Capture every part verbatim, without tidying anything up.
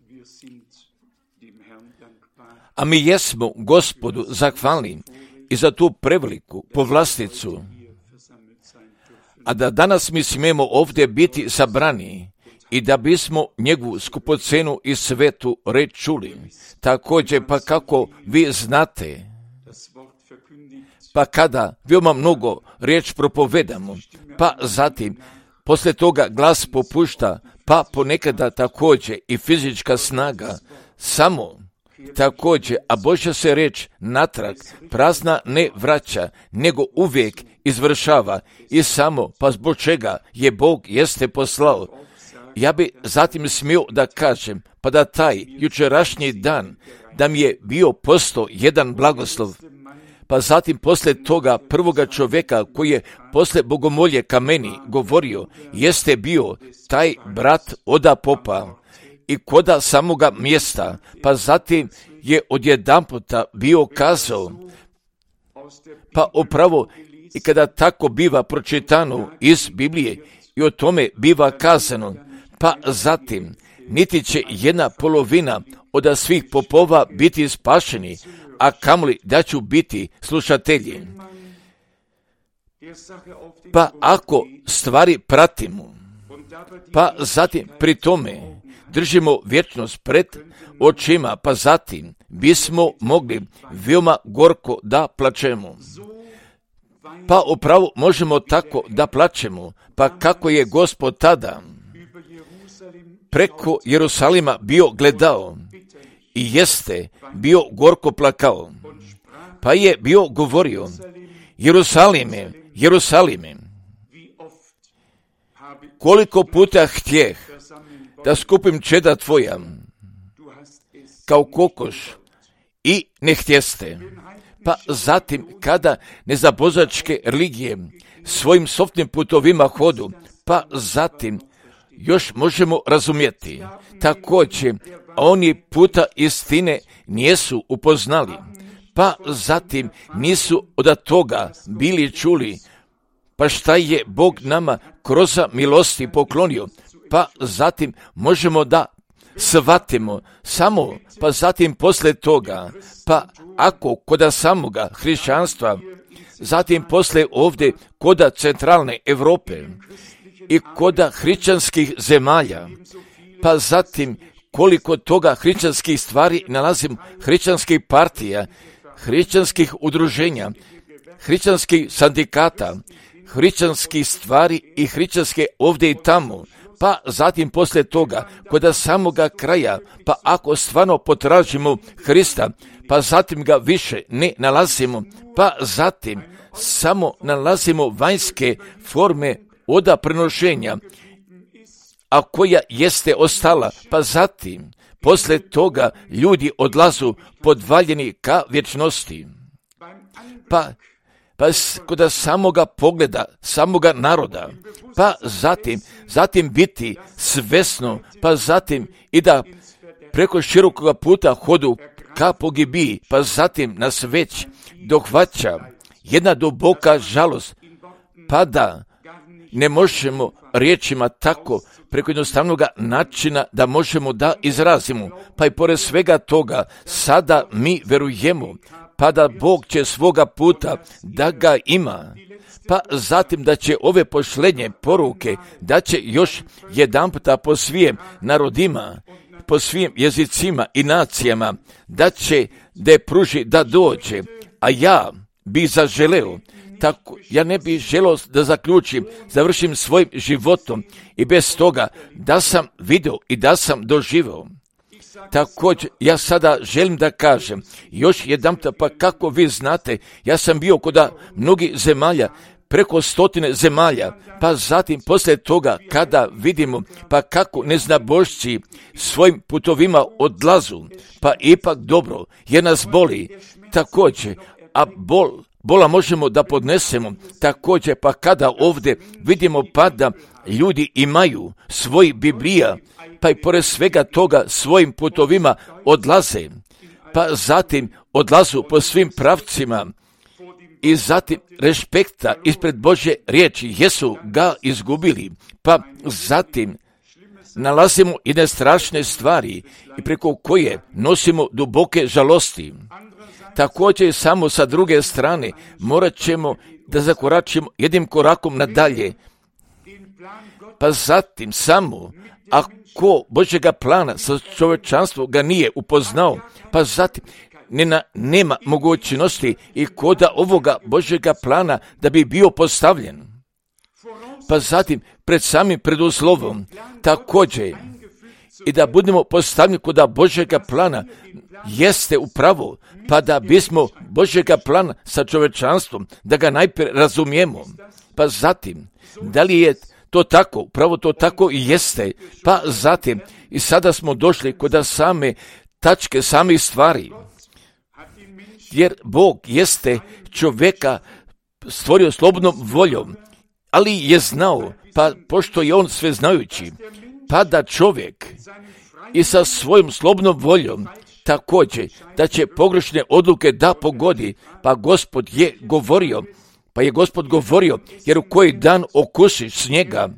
A mi jesmo Gospodu zahvalni i za tu preveliku povlasticu, a da danas mi smijemo ovdje biti sabrani i da bismo njegovu skupocenu i svetu reč čuli. Također, pa kako vi znate, pa kada veoma mnogo riječ propovedamo, pa zatim poslije toga glas popušta, pa ponekada također i fizička snaga, samo također, a Božja se riječ natrag prazna ne vraća, nego uvijek izvršava i samo, pa zbog čega je Bog jeste poslao. Ja bi zatim smio da kažem, pa da taj jučerašnji dan, da mi je bio postao jedan blagoslov, pa zatim poslije toga prvoga čovjeka koji je poslije bogomolje ka meni govorio, jeste bio taj brat oda popa i koda samoga mjesta, pa zatim je odjedanputa bio kazao, pa upravo i kada tako biva pročitano iz Biblije i o tome biva kazano, pa zatim niti će jedna polovina od svih popova biti spašeni, a kamoli da ću biti slušatelji. Pa ako stvari pratimo, pa zatim pri tome držimo vječnost pred očima, pa zatim bismo mogli veoma gorko da plačemo. Pa upravo možemo tako da plačemo, pa kako je Gospod tada preko Jerusalima bio gledao i jeste bio gorko plakao, pa je bio govorio, Jerusalime, Jerusalime, koliko puta htjeh da skupim čeda tvoja kao kokoš i ne htjeste. Pa zatim kada nezabozačke religije svojim softnim putovima hodu, pa zatim još možemo razumjeti. Također, oni puta istine nisu upoznali, pa zatim nisu od toga bili čuli, pa šta je Bog nama kroz milosti poklonio, pa zatim možemo da shvatimo samo, pa zatim poslije toga, pa ako koda samoga hrišćanstva, zatim poslije ovdje koda centralne Europe i koda hrišćanskih zemalja, pa zatim koliko toga hrišćanskih stvari nalazim, hrišćanskih partija, hrišćanskih udruženja, hrišćanskih sindikata, hrišćanskih stvari i hrišćanske ovdje i tamo, pa zatim poslije toga, kod samoga kraja, pa ako stvarno potražimo Hrista, pa zatim ga više ne nalazimo, pa zatim samo nalazimo vanjske forme oda prenošenja, a koja jeste ostala, pa zatim poslije toga ljudi odlazu podvaljeni ka vječnosti. Pa pa kod samoga pogleda, samoga naroda, pa zatim, zatim biti svesno, pa zatim i da preko širokoga puta hodu ka pogibiji, pa zatim nas već dohvaća jedna duboka žalost, pa da ne možemo riječima tako preko jednostavnog načina da možemo da izrazimo, pa i pored svega toga sada mi verujemo, pa da Bog će svoga puta da ga ima, pa zatim da će ove pošlednje poruke, da će još jedan puta po svim narodima, po svim jezicima i nacijama, da će da je pruži da dođe, a ja bi zaželeo, tako ja ne bih želeo da zaključim, završim svojim životom i bez toga da sam vidio i da sam doživio. Također, ja sada želim da kažem, još jedan, pa kako vi znate, ja sam bio kod mnogih zemalja, preko stotine zemalja, pa zatim poslije toga kada vidimo, pa kako neznabošci svojim putovima odlazu, pa ipak dobro, jer nas boli, također, a bol, bola možemo da podnesemo, također, pa kada ovdje vidimo pa da ljudi imaju svoj Biblija, pa i pored svega toga svojim putovima odlaze, pa zatim odlazu po svim pravcima i zatim respekta ispred Božje riječi jesu ga izgubili, pa zatim nalazimo jedne strašne stvari i preko koje nosimo duboke žalosti. Također samo sa druge strane morat ćemo da zakoračimo jednim korakom nadalje. Pa zatim samo ako Božjega plana sa čovječanstvom ga nije upoznao, pa zatim nema, nema mogućnosti i koda ovoga Božjega plana da bi bio postavljen. Pa zatim pred samim preduslovom također i da budemo postavljeni koda Božjega plana jeste upravo, pa da bismo Božjega plana sa čovječanstvom, da ga najprije razumijemo. Pa zatim, da li je to tako, upravo to tako i jeste, pa zatim i sada smo došli koda same tačke, samih stvari. Jer Bog jeste čovjeka stvorio slobodnom voljom, ali je znao, pa pošto je on sveznajući, pa da čovjek i sa svojom slobodnom voljom također da će pogrešne odluke da pogodi, pa Gospod je govorio, pa je Gospod govorio, jer u koji dan okusiš snijega,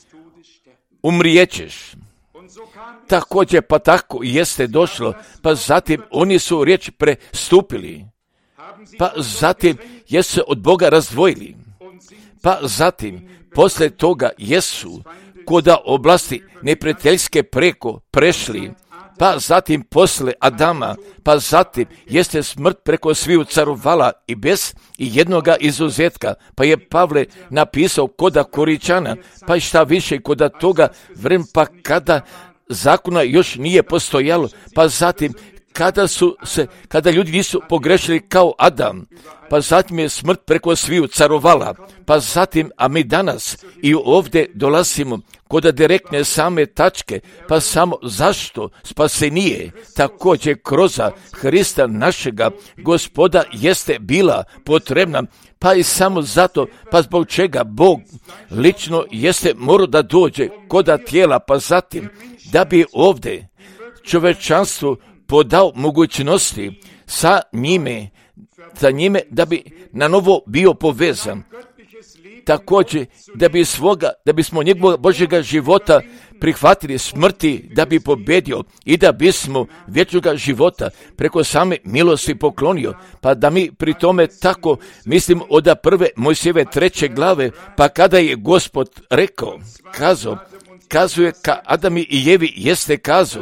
umrijećeš. Također pa tako jeste došlo, pa zatim oni su riječ prestupili, pa zatim jesu se od Boga razdvojili, pa zatim poslije toga jesu koda oblasti neprijateljske preko prešli, pa zatim posle Adama, pa zatim jeste smrt preko sviju carovala i bez i jednoga izuzetka, pa je Pavle napisao koda Koričana, pa i šta više koda toga vremena, pa kada zakona još nije postojalo, pa zatim kada su se, kada ljudi nisu pogrešili kao Adam, pa zatim je smrt preko sviju carovala, pa zatim, a mi danas i ovdje dolazimo koda direktne same tačke, pa samo zašto spasenije također kroz Hrista našega Gospoda jeste bila potrebna, pa i samo zato, pa zbog čega Bog lično jeste morao da dođe koda tijela, pa zatim da bi ovdje čovječanstvu podao mogućnosti sa njime, sa njime da bi na novo bio povezan. Također da bi svoga, da bismo njegovog Božjega života prihvatili smrti, da bi pobedio i da bismo vječnoga života preko same milosti poklonio, pa da mi pri tome tako mislim od prve Mojsijeve treće glave, pa kada je Gospod rekao, kazao, kazuje ka Adami i Jevi jeste kazao,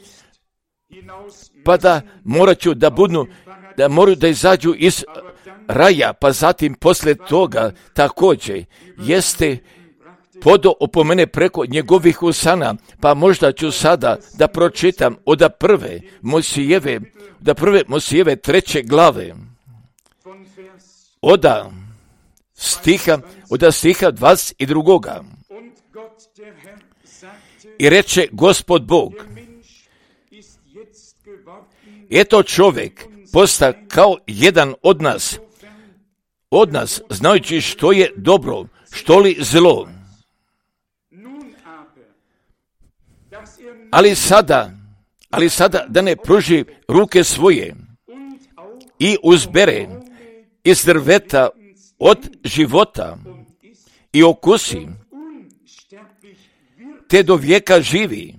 pa da morat ću da budu, da moraju da izađu iz raja, pa zatim poslije toga također jeste podo opomene preko njegovih usana, pa možda ću sada da pročitam od prve Mojsijeve, da prve Mojsijeve treće glave, oda stiha, oda stiha dvadeset drugoga. I reče Gospod Bog, eto čovjek posta kao jedan od nas, od nas znajući što je dobro, što li zlo. Ali sada, ali sada da ne pruži ruke svoje i uzbere iz drveta od života i okusi, te do vijeka živi.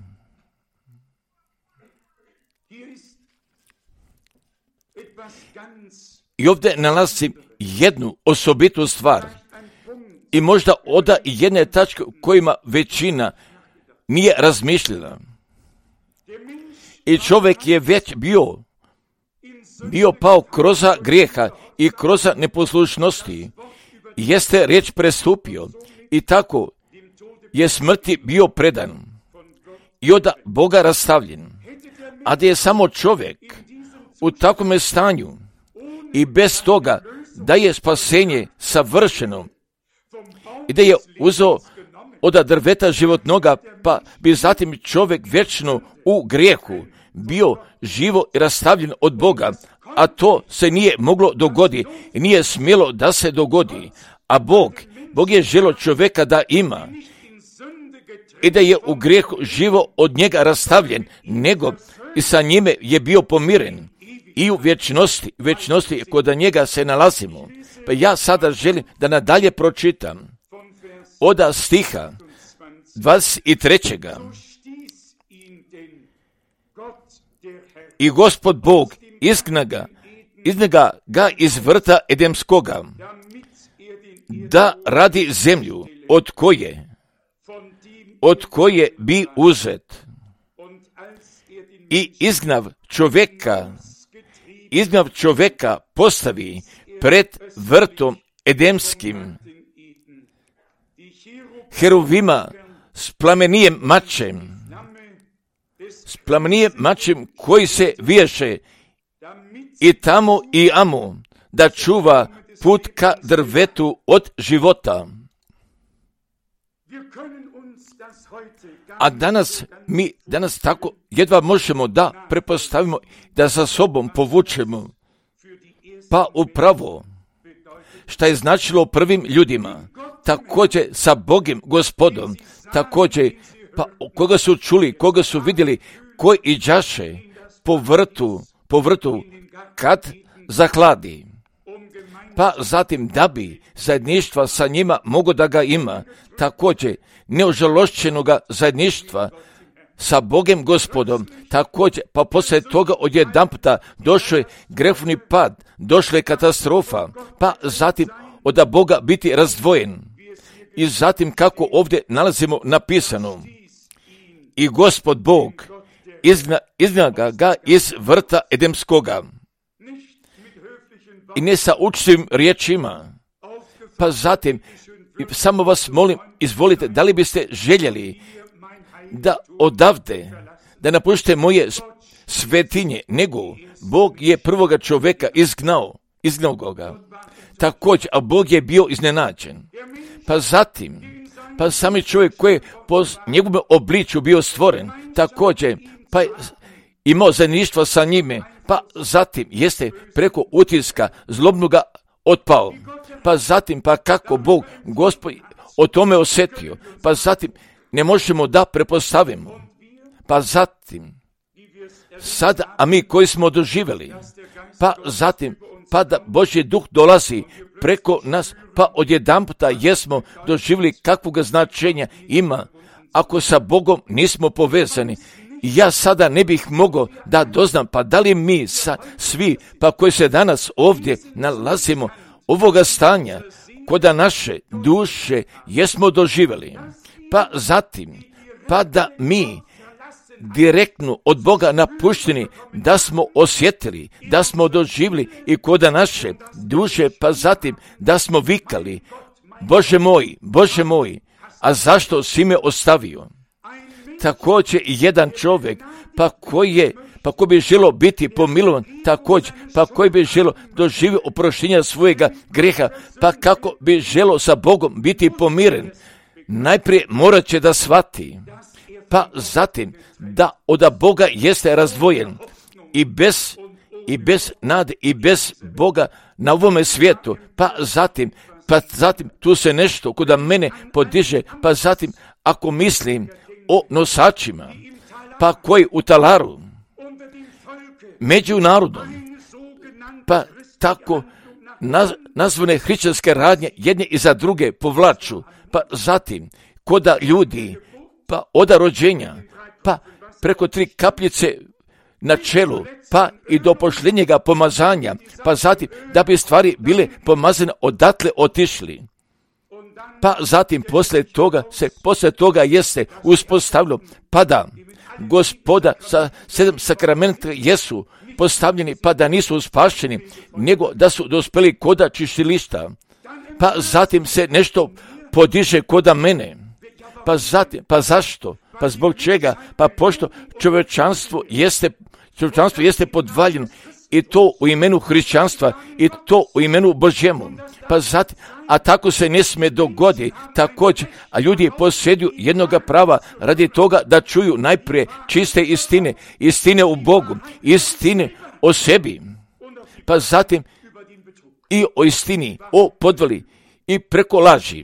I ovdje nalazim jednu osobitu stvar i možda oda jedne tačke u kojima većina nije razmišljala. I čovjek je već bio, bio pao kroz grijeha i kroz neposlušnosti. Jeste riječ prestupio i tako je smrti bio predan i od Boga rastavljen. A da je samo čovjek u takvom stanju i bez toga da je spasenje savršeno i da je uzeo od drveta životnoga, pa bi zatim čovjek vječno u grijehu bio živo i rastavljen od Boga, a to se nije moglo dogoditi i nije smjelo da se dogodi. A Bog, Bog je želio čovjeka da ima i da je u grijehu živo od njega rastavljen, nego i sa njime je bio pomiren i u vječnosti, vječnosti kod njega se nalazimo. Pa ja sada želim da nadalje pročitam od stiha dvadeset trećega. I Gospod Bog izgna ga, izgna ga, ga iz vrta Edemskoga, da radi zemlju od koje, od koje bi uzet. I izgnav čovjeka, izgnav čovjeka postavi pred vrtom Edemskim, heruvima s plamenijem mačem, s plamenijem mačem koji se viješe i tamo i amo, da čuva put ka drvetu od života. A danas, mi danas tako jedva možemo da prepostavimo, da za sobom povučemo, pa upravo šta je značilo prvim ljudima, također sa Bogim Gospodom, također pa koga su čuli, koga su vidjeli, koji iđaše po vrtu, po vrtu kad zahladi. Pa zatim da bi zajedništva sa njima mogo da ga ima, također neožalošćenoga zajedništva sa Bogem Gospodom, također pa poslije toga odjedanputa došao je grehovni pad, došla je katastrofa, pa zatim od Boga biti razdvojen. I zatim kako ovdje nalazimo napisano, i Gospod Bog izgna, izgna ga, ga iz vrta Edemskoga. I ne sa učtivim riječima. Pa zatim, samo vas molim, izvolite, da li biste željeli da odavde, da napušite moje svetinje, nego Bog je prvoga čovjeka izgnao, izgnao ga. Također, a Bog je bio iznenađen. Pa zatim, pa sami čovjek koji je po njegovom obličju bio stvoren, također, pa je imao zajedništvo sa njime, pa zatim jeste preko utiska zlobnoga otpao. Pa zatim, pa kako Bog, Gospod, o tome osjetio, pa zatim ne možemo da prepostavimo. Pa zatim, sada, a mi koji smo doživjeli, pa zatim, pa da Božji duh dolazi preko nas, pa odjedanputa jesmo doživjeli kakvog značenja ima, ako sa Bogom nismo povezani. Ja sada ne bih mogao da doznam, pa da li mi sa, svi, pa koji se danas ovdje nalazimo, ovoga stanja, koda naše duše jesmo doživjeli, pa zatim, pa da mi direktno od Boga napušteni, da smo osjetili, da smo doživjeli i koda naše duše, pa zatim da smo vikali, Bože moj, Bože moj, a zašto si me ostavio? Također jedan čovjek, pa koji je, pa koji bi želio biti pomilovan, također, pa koji bi želio doživio oproštenja svojega greha, pa kako bi želio sa Bogom biti pomiren, najprije morat će da shvati, pa zatim da od Boga jeste razdvojen i bez, i bez nade i bez Boga na ovome svijetu, pa zatim, pa zatim tu se nešto kod mene podiže, pa zatim ako mislim o nosačima, pa koji u talaru, među narodom, pa tako naz, nazvane hrišćanske radnje jedne iza druge povlaču, pa zatim koda ljudi, pa oda rođenja, pa preko tri kapljice na čelu, pa i do posljednjega pomazanja, pa zatim da bi stvari bile pomazane odatle otišli. Pa zatim poslije toga se, poslije toga jeste uspostavilo, pa da Gospoda sa sedam sakramenta jesu postavljeni, pa da nisu spašeni, nego da su dospeli koda čišćilišta. Pa zatim se nešto podiže koda mene. Pa zatim, pa zašto? Pa zbog čega? Pa pošto čovječanstvo jeste, čovječanstvo jeste podvaljeno i to u imenu hrišćanstva i to u imenu Božjemu. Pa zatim, a tako se ne smije dogodi također, a ljudi posjeduju jednoga prava radi toga da čuju najprije čiste istine, istine u Bogu, istine o sebi, pa zatim i o istini, o podvali i preko laži.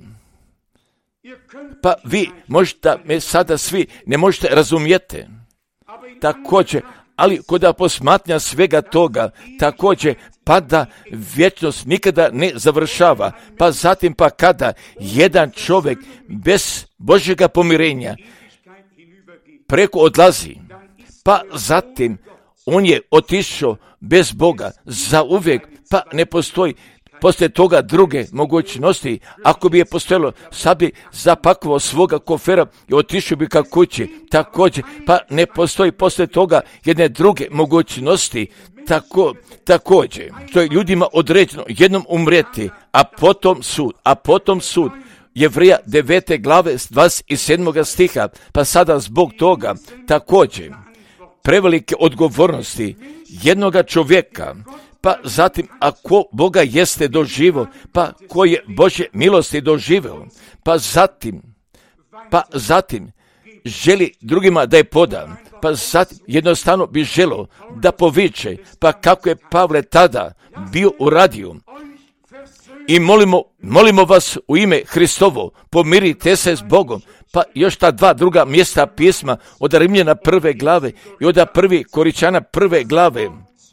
Pa vi možete me sada svi ne možete razumjeti. Također, ali kada posmatnja svega toga, također pa da vječnost nikada ne završava, pa zatim pa kada jedan čovjek bez Božjega pomirenja preko odlazi, pa zatim on je otišao bez Boga za uvijek, pa ne postoji poslije toga druge mogućnosti. Ako bi je postojalo, sad bi zapakovao svoga kofera i otišao bi ka kući. Također, pa ne postoji poslije toga jedne druge mogućnosti. Tako, također, to je ljudima određeno jednom umrijeti, a potom sud, a potom sud. Jevrija devete glave dvadeset sedmog stiha, pa sada zbog toga također prevelike odgovornosti jednoga čovjeka, pa zatim ako Boga jeste doživo, pa ko je Božje milosti doživeo, pa zatim, pa zatim želi drugima da je poda, pa zatim jednostavno bi želo da poviče, pa kako je Pavle tada bio uradio. I molimo, molimo vas u ime Hristovo, pomirite se s Bogom. Pa još ta dva druga mjesta pisma od Rimljana prve glave i od prvi Koričana prve glave.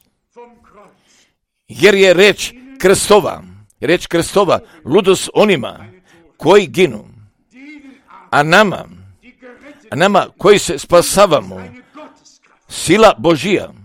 Jer je reč krstova, reč krstova, ludost onima koji ginu, a nama, a nama koji se spasavamo, sila Božija.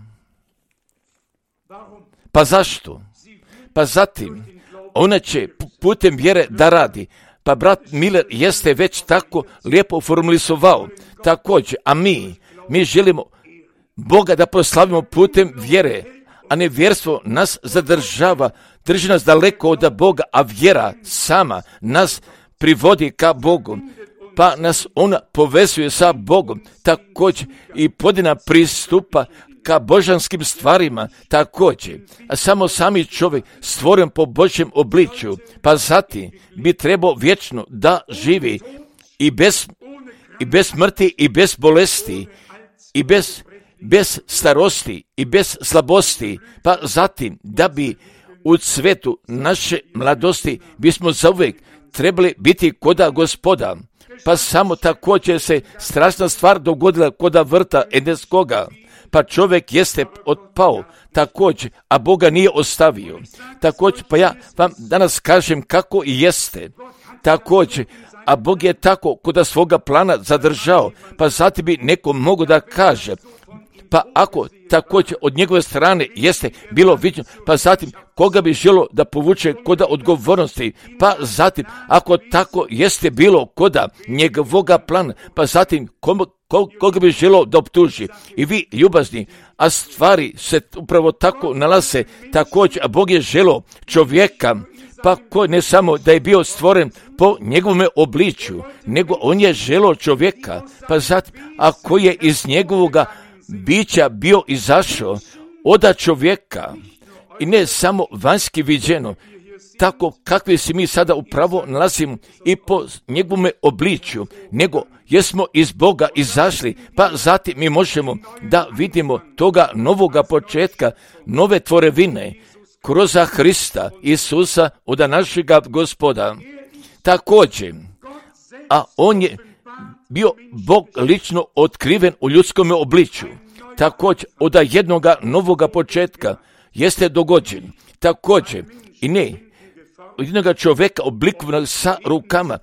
Pa zašto? Pa zatim, ona će putem vjere da radi. Pa brat Miller jeste već tako lijepo formulisovao. Također, a mi, mi želimo Boga da proslavimo putem vjere, a nevjerstvo nas zadržava, drži nas daleko od Boga, a vjera sama nas privodi ka Bogu. Pa nas ona povezuje sa Bogom, također i podina pristupa ka božanskim stvarima također, a samo sami čovjek stvoren po Božjem obličju, pa zatim bi trebao vječno da živi i bez, i bez smrti i bez bolesti i bez, bez starosti i bez slabosti, pa zatim da bi u cvetu naše mladosti bismo zauvijek trebali biti koda Gospoda. Pa samo također se strašna stvar dogodila koda vrta Edenskoga. Pa čovjek jeste otpao također, a Boga nije ostavio. Također, pa ja vam danas kažem kako i jeste. Također, a Bog je tako koda svoga plana zadržao, pa zatim bi neko mogo da kaže, pa ako također od njegove strane jeste bilo viđeno, pa zatim koga bi želo da povuče koda odgovornosti, pa zatim ako tako jeste bilo koda njegovoga plana, pa zatim komu koga bi želo da optuži. I vi, ljubazni, a stvari se upravo tako nalaze također, a Bog je želo čovjeka, pa ko ne samo da je bio stvoren po njegovome obličju, nego on je želo čovjeka, pa zatim, a koji je iz njegovoga bića bio izašao oda čovjeka, i ne samo vanjski viđeno, tako kakvi se mi sada upravo nalazimo i po njegovome obličju, nego jesmo iz Boga izašli, pa zatim mi možemo da vidimo toga novoga početka, nove tvorevine, kroz Hrista Isusa od našega Gospoda. Također, a on je bio Bog lično otkriven u ljudskom obličju. Također, od jednoga novoga početka jeste dogođen. Također, i ne, od jednoga čovjeka oblikovanog sa rukama,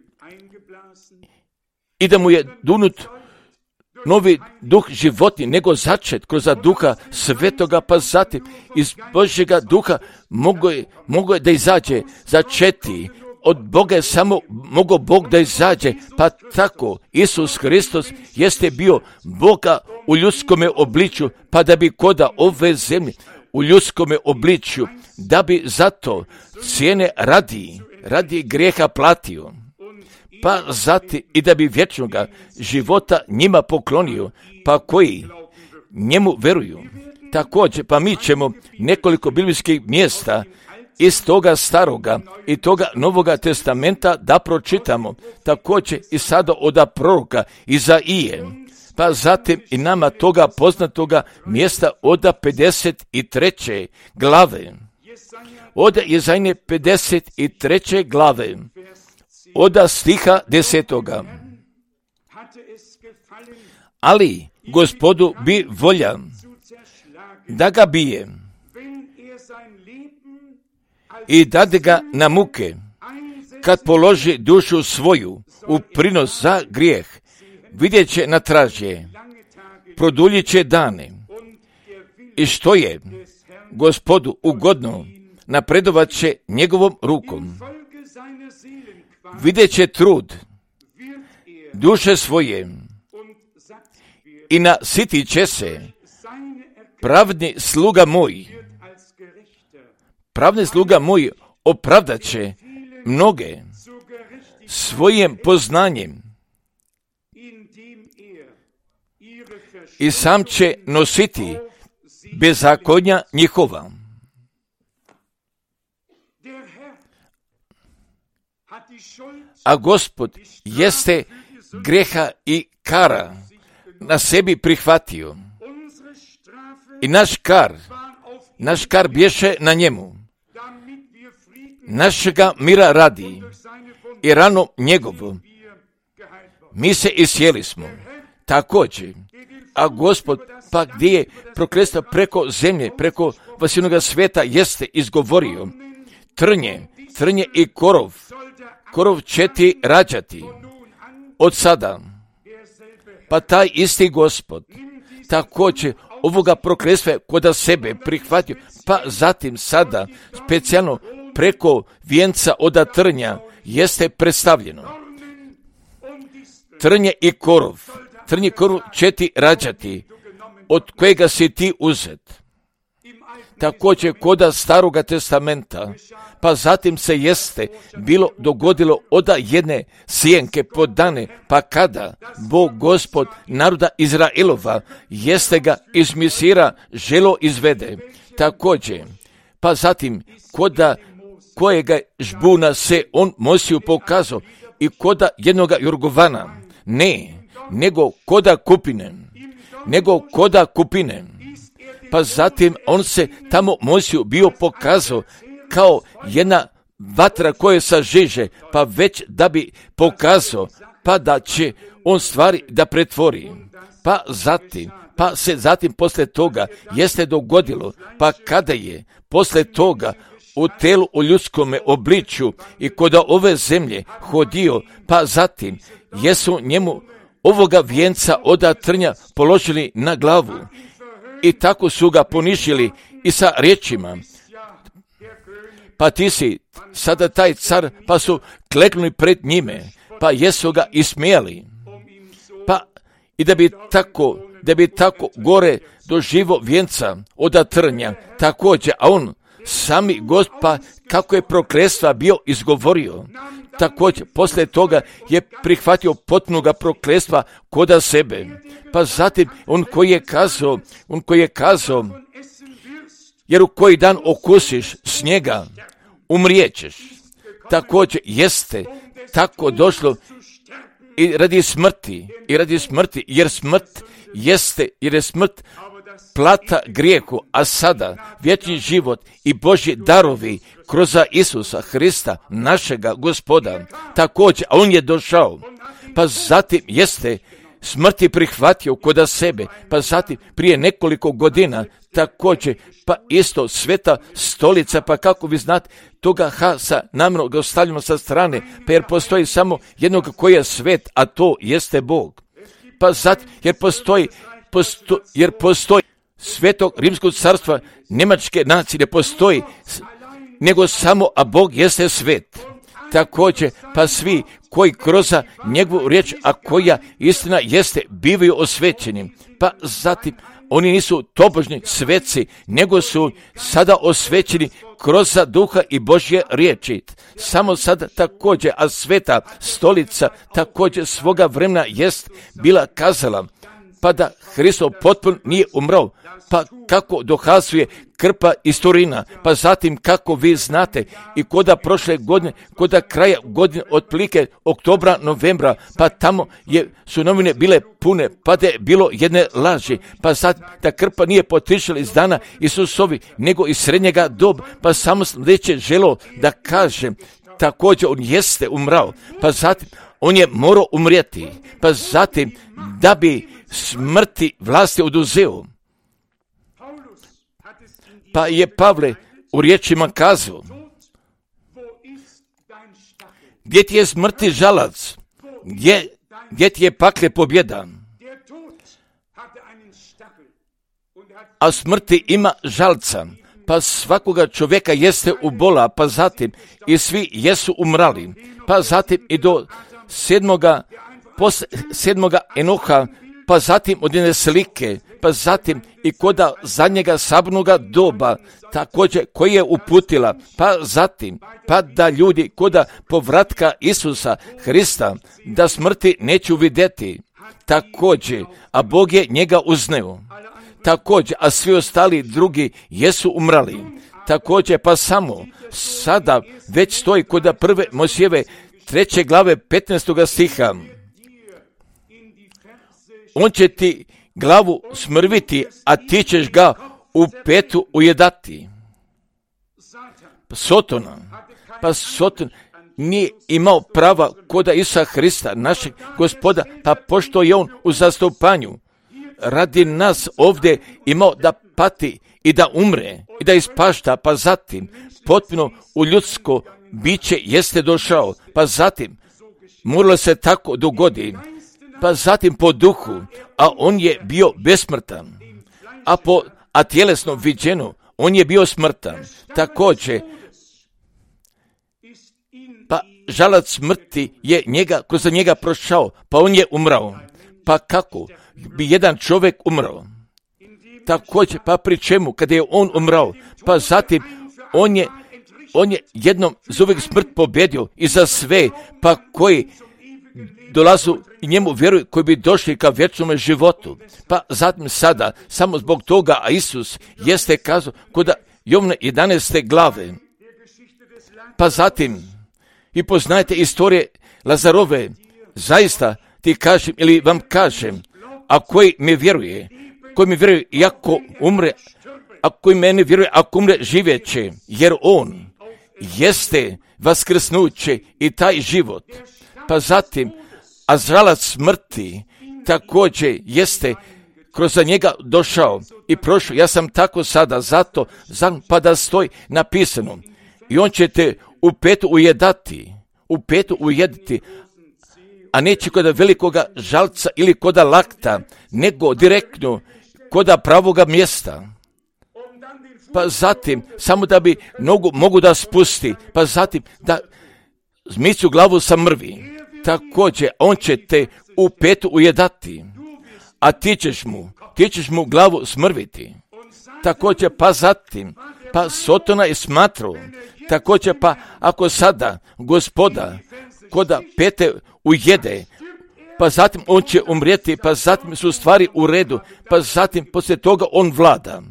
i da mu je dunut novi duh životni, nego začet kroz duha svetoga, pa zatim iz Božjega duha mogo je, mogo je da izađe začeti. Od Boga je samo mogao Bog da izađe, pa tako Isus Hristos jeste bio Boga u ljudskome obličju, pa da bi koda ove zemlje u ljudskome obličju, da bi zato cijene radi, radi grijeha platio, pa zatim i da bi vječnoga života njima poklonio, pa koji njemu veruju. Također, pa mi ćemo nekoliko biblijskih mjesta iz toga staroga i toga novoga testamenta da pročitamo, također i sada od proroka Izaije, pa zatim i nama toga poznatoga mjesta od pedeset treće glave. Od Izaije pedeset treće glave, od stiha desetoga. Ali Gospodu bi volja da ga bije i dade ga na muke, kad položi dušu svoju u prinos za grijeh, vidjet će na tražje produljit će dane i što je Gospodu ugodno, napredovat će njegovom rukom. Vidjet će trud duše svoje i nasitit će se. Pravni sluga moj, pravni sluga moj opravdat će mnoge svojim poznanjem i sam će nositi bezakonja njihova. A Gospod jeste greha i kara na sebi prihvatio. I naš kar, naš kar bješe na njemu. Našega mira radi i rano njegovu mi se isjeli smo. Također, a Gospod pa gdje je prokletstvo preko zemlje, preko vasilnoga sveta jeste izgovorio trnje, trnje i korov, korov će ti rađati od sada. Pa taj isti Gospod također ovoga prokletstva koda sebe prihvatio, pa zatim sada specijalno preko vijenca od trnja jeste predstavljeno. Trnje i korov, trnje i korov će ti rađati, od kojega si ti uzet. Također koda Staroga testamenta, pa zatim se jeste bilo dogodilo od jedne sjenke podane, pa kada Bog Gospod naroda Izraelova jeste ga iz Misira želo izvede. Također, pa zatim koda kojega žbuna se on Mojsiju pokazao i koda jednoga Jorgovana, ne, nego koda kupine, nego koda kupine. Pa zatim on se tamo Mojsiju bio pokazao kao jedna vatra koja sažeže, pa već da bi pokazao, pa da će on stvari da pretvori. Pa zatim, pa se zatim posle toga jeste dogodilo, pa kada je posle toga u telu u ljudskome obličju i koda ove zemlje hodio, pa zatim jesu njemu ovoga vijenca od trnja položili na glavu i tako su ga ponišili i sa riječima, pa ti si sada taj car, pa su kleknuli pred njime, pa jesu ga ismijali, pa i da bi tako, da bi tako gore doživo vijenca od trnja, također, a on sami Gospa kako je prokletstva bio izgovorio, također poslije toga je prihvatio potpunoga prokletstva koda sebe. Pa zatim on koji je kazao, on koji je kazao, jer u koji dan okusiš snijega, umrijećeš. Također jeste tako došlo i radi smrti, i radi smrti, jer smrt jeste, jer je smrt plata grijehu, a sada vječni život i Božji darovi kroz Isusa Hrista, našega Gospoda. Također, a on je došao, pa zatim jeste smrti prihvatio koda sebe, pa zatim prije nekoliko godina također, pa isto sveta stolica, pa kako vi znate, toga hasa namjerno ga ostavljamo sa strane, pa jer postoji samo jednog koji je svet, a to jeste Bog. Pa zatim, jer postoji, posto, jer postoji Svetog Rimskog carstva Njemačke nacije ne postoji, nego samo, a Bog jeste svet. Također, pa svi koji kroz njegovu riječ, a koja istina jeste, bivaju osvećeni. Pa zatim, oni nisu tobožni sveci, nego su sada osvećeni kroz duha i Božje riječi. Samo sada također, a sveta stolica također svoga vremena jest bila kazala, pa da Hristo potpuno nije umrao, pa kako dokazuje krpa iz Turina, pa zatim kako vi znate i koda prošle godine, koda kraja godine otprilike oktobra, novembra, pa tamo je, su novine bile pune, pa da je bilo jedne laži, pa zatim da krpa nije potišla iz dana Isusovi, nego iz srednjega doba, pa samo sljedeće želo da kaže, također on jeste umrao, pa zatim on je morao umrijeti, pa zatim da bi smrti vlasti oduzeo. Pa je Pavle u riječima kazao, gdje ti je smrti žalac, gdje, gdje ti je pakle pobjeda. a smrti ima žalca, pa svakoga čovjeka jeste ubola, pa zatim i svi jesu umrali, pa zatim i do sedmoga, posle sedmoga Enoha, pa zatim od jedne slike, pa zatim i koda zadnjega sabnoga doba, također koji je uputila, pa zatim, pa da ljudi koda povratka Isusa Hrista, da smrti neću vidjeti, također, a Bog je njega uzneo, također, a svi ostali drugi jesu umrali, također, pa samo sada već stoji koda prve Mojsijeve treće glave petnaestoga stiha, on će ti glavu smrviti, a ti ćeš ga u petu ujedati. Sotona, pa Soton nije imao prava koda Isusa Hrista, našeg Gospoda, pa pošto je on u zastupanju radi nas ovdje imao da pati i da umre i da ispašta, pa zatim potpuno u ljudsko biće jeste došao, pa zatim moralo se tako dogodi, pa zatim po duhu, a on je bio besmrtan, a po a tjelesno viđeno on je bio smrtan, također, pa žalac smrti je njega, kroz njega prošao, pa on je umrao. Pa kako bi jedan čovjek umrao? Također, pa pri čemu, kada je on umrao, pa zatim on je, on je jednom za uvijek smrt pobjedio i za sve, pa koji dolazu i njemu vjeruju, koji bi došli ka vječnome životu. Pa zatim sada, samo zbog toga, a Isus jeste kazao kod Jovana jedanaeste glave, pa zatim i poznajte istorije Lazarove, zaista ti kažem ili vam kažem, a koji mi vjeruje, koji mi vjeruje iako umre, a koji meni vjeruje ako umre živjeće, jer on jeste vaskrsnuće i taj život. Pa zatim, a žalac smrti također jeste kroz njega došao i prošao. Ja sam tako sada, zato, zato pa da stoji napisano. I on će te u petu ujedati, u petu ujediti, a neće koda velikoga žalca ili koda lakta, nego direktno koda pravoga mjesta. Pa zatim, samo da bi nogu mogu da spusti, pa zatim da zmicu glavu sa mrvi. Također, on će te u petu ujedati, a ti ćeš mu, ti ćeš mu glavu smrviti. Također, pa zatim, pa Sotona je smatrao, također, pa ako sada Gospoda koda pete ujede, pa zatim on će umrijeti, pa zatim su stvari u redu, pa zatim poslije toga on vlada.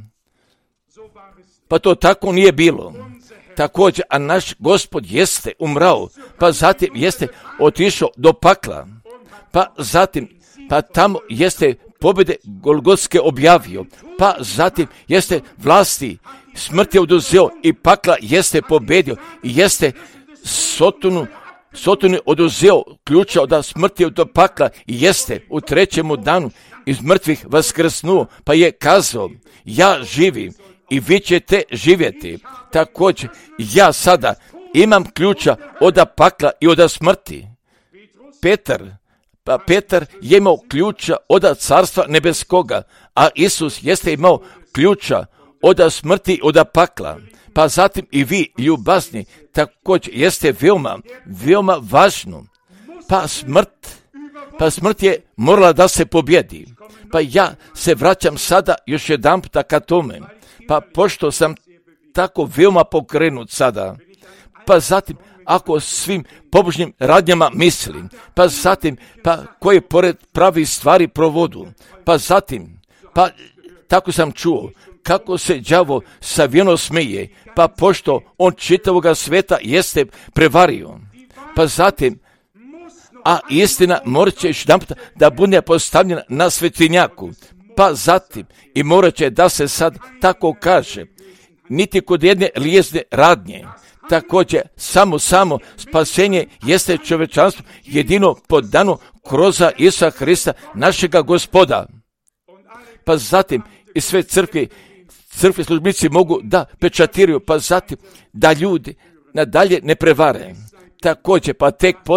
Pa to tako nije bilo. Također, a naš Gospod jeste umrao, pa zatim jeste otišao do pakla, pa zatim, pa tamo jeste pobjede Golgotske objavio, pa zatim jeste vlasti smrti oduzeo i pakla jeste pobjedio i jeste Sotonu, Sotonu oduzeo ključa od smrti od pakla i jeste u trećemu danu iz mrtvih vaskrsnuo, pa je kazao, ja živim i vi ćete živjeti. Također, ja sada imam ključa od pakla i od smrti. Petar, pa Petar je imao ključa od carstva nebeskoga, a Isus jeste imao ključa od smrti i od pakla. Pa zatim i vi, ljubazni, također jeste veoma, veoma važno. Pa smrt, pa smrt je morala da se pobjedi. Pa ja se vraćam sada još jedan puta ka tome. Pa pošto sam tako veoma pokrenut sada, pa zatim ako svim pobožnim radnjama mislim, pa zatim pa koje pored pravi stvari provodu, pa zatim, pa tako sam čuo kako se đavo savijeno smije, pa pošto on čitavoga sveta jeste prevario, pa zatim, a istina morat će još jedanput da bude postavljena na svetinjaku, pa zatim i morat će da se sad tako kaže, niti kod jedne lijezne radnje. Također, samo, samo spasenje jeste čovečanstvo jedino podano kroz Isusa Hrista, našega Gospoda. Pa zatim i sve crkve, crkve službenici mogu da pečatiraju, pa zatim da ljudi nadalje ne prevare. Također, pa tek posle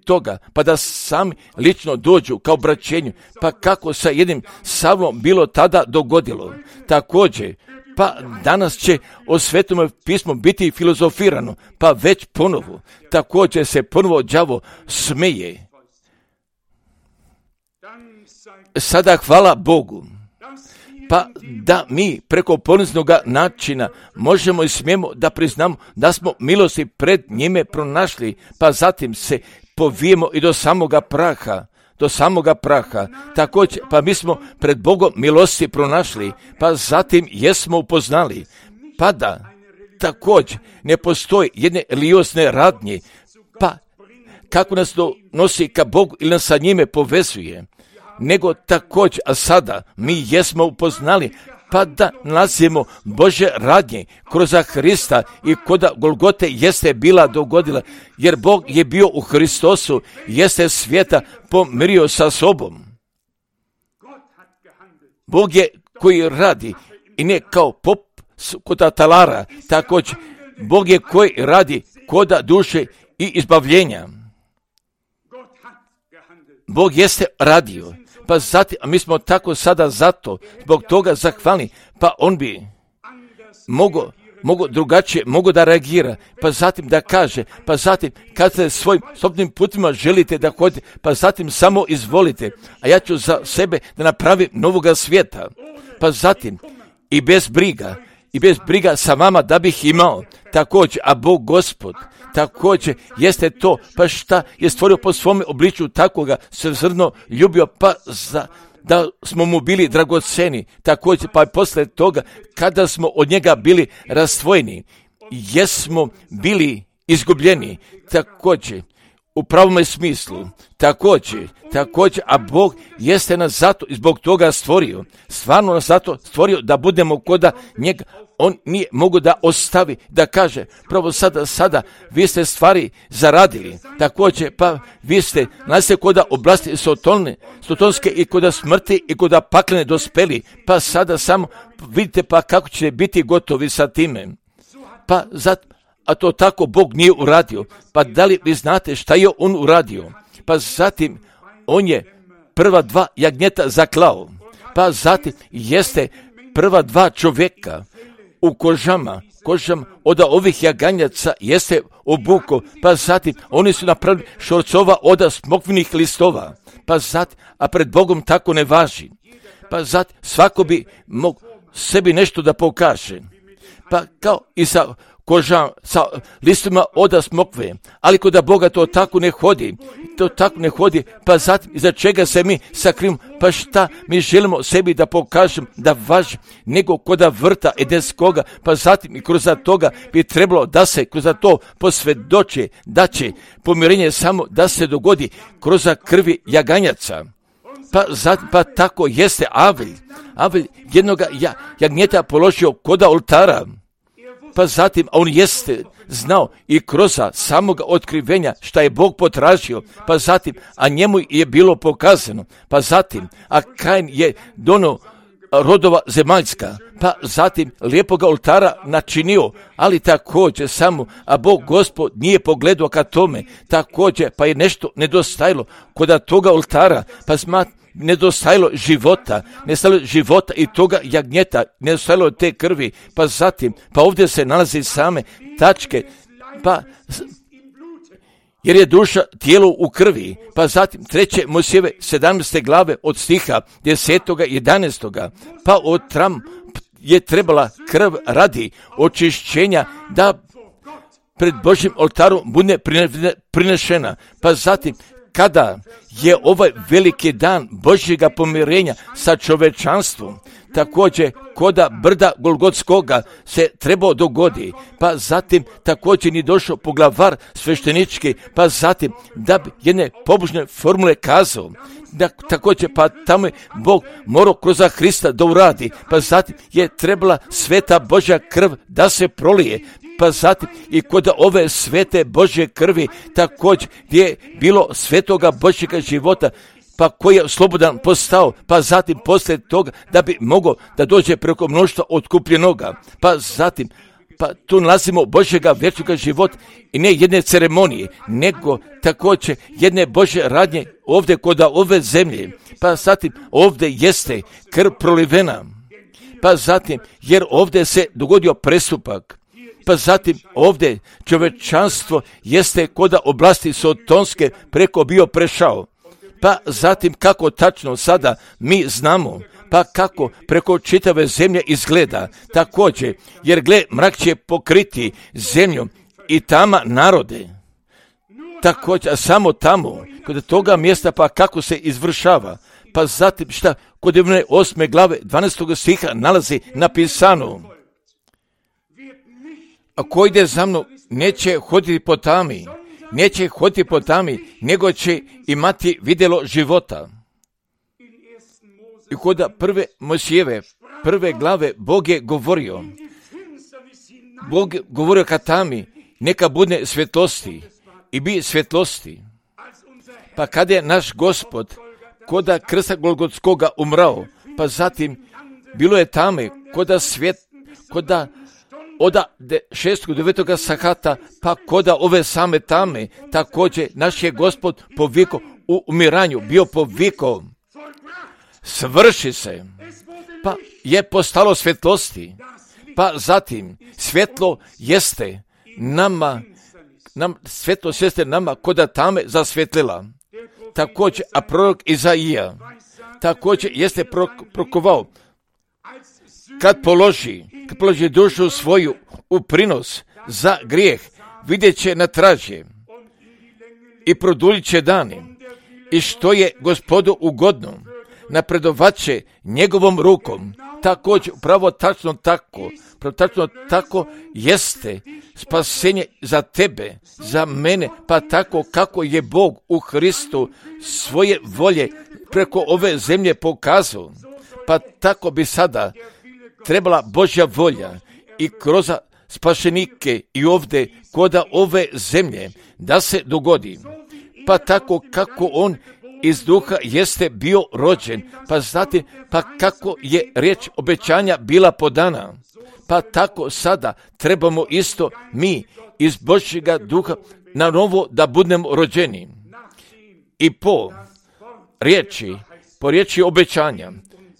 toga, pa da sami lično dođu kao braćenju, pa kako sa jednim Savlom bilo tada dogodilo. Također, pa danas će o Svetome pismu biti filozofirano, pa već ponovo. Također se ponovo đavo smeje. Sada hvala Bogu, pa da mi preko poniznog načina možemo i smijemo da priznamo da smo milosti pred njime pronašli, pa zatim se povijemo i do samoga praha, do samoga praha. Također, pa mi smo pred Bogom milosti pronašli, pa zatim jesmo upoznali, pa da također ne postoji jedne religiozne radnje, pa kako nas to nosi ka Bogu ili nas sa njime povezuje, nego također, a sada mi jesmo upoznali, pa da nalazimo Bože radnje kroz Hrista i koda Golgote jeste bila dogodila, jer Bog je bio u Hristosu, jeste svijeta pomirio sa sobom. Bog je koji radi i ne kao pop kod talara, također Bog je koji radi koda duše i izbavljenja. Bog jeste radio, pa zatim, a mi smo tako sada zato, zbog toga zahvalni, pa on bi mogo, mogo drugačije, mogo da reagira, pa zatim da kaže, pa zatim kad se svojim sobnim putima želite da hodite, pa zatim samo izvolite, a ja ću za sebe da napravim novoga svijeta, pa zatim i bez briga, i bez briga sa vama da bih imao, također, a Bog Gospod, također jeste to, pa šta je stvorio po svome obličju, tako ga se zrno ljubio, pa za, da smo mu bili dragoceni, također, pa posle toga, kada smo od njega bili rastvojeni, jesmo bili izgubljeni, također, u pravome smislu, također, također, a Bog jeste nas zato i zbog toga stvorio, stvarno nas zato stvorio da budemo koda njega. On nije mogu da ostavi, da kaže, pravo sada, sada, vi ste stvari zaradili, također, pa vi ste, nalazite koda oblasti sotonne, sotonske i koda smrti i koda paklene dospeli, pa sada samo vidite pa kako ćete biti gotovi sa time. Pa zato, a to tako Bog nije uradio, pa da li vi znate šta je on uradio? Pa zatim, on je prva dva jagnjeta zaklao, pa zatim jeste prva dva čovjeka u kožama, kožama od ovih jaganjaca jeste obuko, pa zatim oni su napravili šorcova od smokvinih listova, pa zatim, a pred Bogom tako ne važi, pa zatim svako bi mogu sebi nešto da pokaže, pa kao i sa koža, sa listima od smokve, ali kod Boga to tako ne hodi, to tako ne hodi, pa zatim za čega se mi sakrivimo, pa šta mi želimo sebi da pokažem da važi, nego kod vrta edenskoga, pa zatim i kroz toga bi trebalo da se kroz to posvjedoči da će pomirenje samo da se dogodi kroz krvi jaganjaca. Pa, zatim, pa tako jeste Avelj, Avelj jednoga ja, jagnjeta položio kod oltara, pa zatim on jeste znao i kroz samog otkrivenja šta je Bog potražio, pa zatim, a njemu je bilo pokazano, pa zatim, a Kain je dono rodova zemaljska, pa zatim lijepoga oltara načinio, ali također samo, a Bog Gospod nije pogledao ka tome, također, pa je nešto nedostajalo kod toga oltara, pa smat, nedostajalo života, nedostajalo života i toga jagnjeta, nedostajalo te krvi, pa zatim, pa ovdje se nalazi same tačke, pa jer je duša tijelo u krvi, pa zatim treće Mojsijeve sedamnaeste glave od stiha desetoga jedanaestoga, pa od tram je trebala krv radi očišćenja da pred Božjim oltarom bude prinešena, pa zatim kada je ovaj veliki dan Božjega pomirenja sa čovečanstvom, također koda brda Golgotskoga se trebao dogodi, pa zatim također ni došao poglavar sveštenički, pa zatim da bi jedne pobožne formule kazao, da također pa tamo je Bog morao kroz Hrista da uradi, pa zatim je trebala sveta Božja krv da se prolije, pa zatim i kod ove svete Božje krvi također gdje je bilo svetoga Božjega života, pa koji je slobodan postao, pa zatim poslije toga da bi mogao da dođe preko mnoštva otkupljenoga, pa zatim pa tu nalazimo Božjega vječnoga života i ne jedne ceremonije, nego također jedne Božje radnje ovdje kod ove zemlje. Pa zatim ovdje jeste krv prolivena, pa zatim jer ovdje se dogodio prestupak, pa zatim ovdje čovječanstvo jeste kod oblasti sotonske preko bio prešao. Pa zatim kako tačno sada mi znamo, pa kako preko čitave zemlje izgleda također, jer gle, mrak će pokriti zemlju i tama narode. Također, samo tamo, kod toga mjesta, pa kako se izvršava. Pa zatim šta, kod osme glave dvanaestog stiha nalazi napisano: a ko ide za mnom neće hoditi po tami, neće hoditi po tami, nego će imati vidjelo života. I kod prve Mojsijeve, prve glave, Bog je govorio, Bog je govorio ka tami, neka bude svjetlosti i bi svjetlosti. Pa kada je naš Gospod koda krsta Golgotskoga umrao, pa zatim bilo je tame, koda svijet, koda oda šestog devetoga sahata, pa koda ove same tame, također naš je Gospod poviko u umiranju, bio poviko, svrši se, pa je postalo svjetlosti, pa zatim svjetlo jeste nama, nam, svjetlost jeste nama koda tame zasvjetlila. Također, a prorok Izaija također jeste prokovao, kad položi, kad položi dušu svoju u prinos za grijeh, vidjet će na traže i produljit će dani, i što je Gospodu ugodno, napredovat će njegovom rukom. Također, upravo tačno tako, upravo tačno tako jeste spasenje za tebe, za mene, pa tako kako je Bog u Hristu svoje volje preko ove zemlje pokazao, pa tako bi sada trebala Božja volja i kroz spašenike i ovdje koda ove zemlje da se dogodi, pa tako kako on iz duha jeste bio rođen, pa zatim, pa kako je riječ obećanja bila podana, pa tako sada trebamo isto mi iz Božjega duha na novo da budemo rođeni. I po riječi, po riječi obećanja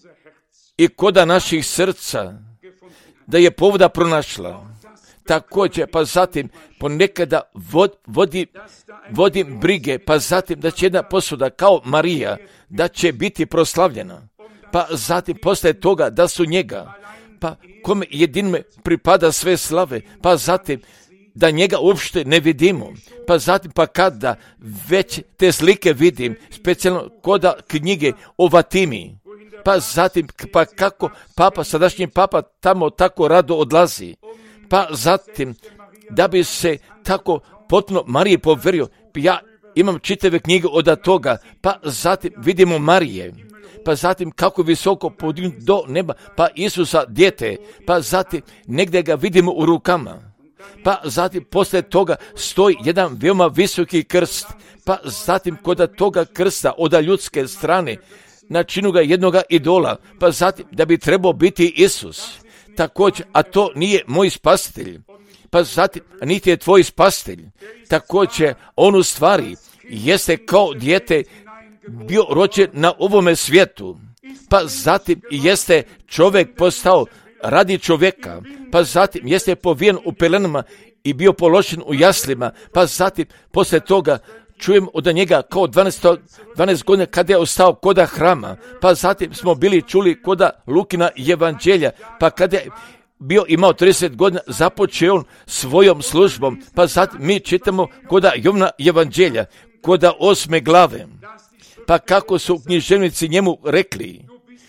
i koda naših srca da je povoda pronašla. Također, pa zatim ponekada vod, vodi, vodim brige, pa zatim da će jedna posuda kao Marija, da će biti proslavljena, pa zatim posle toga da su njega, pa kome jedinome pripada sve slave, pa zatim da njega uopšte ne vidimo, pa zatim pa kada već te slike vidim, specijalno koda knjige o Fatimi, pa zatim pa kako papa, sadašnji papa tamo tako rado odlazi, pa zatim da bi se tako potpuno Mariji poverio, ja imam čitave knjige od toga, pa zatim vidimo Marije, pa zatim kako visoko podignuti do neba, pa Isusa dijete, pa zatim negdje ga vidimo u rukama, pa zatim poslije toga stoji jedan veoma visoki krst, pa zatim kod toga krsta od ljudske strane načinu ga jednoga idola, pa zatim da bi trebao biti Isus, također, a to nije moj spasitelj, pa zatim niti je tvoj spasitelj, također on u stvari jeste kao dijete bio rođen na ovome svijetu, pa zatim jeste čovjek postao radi čovjeka, pa zatim jeste povijen u pelenama i bio položen u jaslima, pa zatim poslije toga čujem od njega kao dvanaest, dvanaest godina kada je ostao koda hrama, pa zatim smo bili čuli koda Lukina evanđelja, pa kada je bio imao trideset godina, započeo on svojom službom, pa zatim mi čitamo koda Jovana evanđelja, koda osme glave, pa kako su književnici njemu rekli,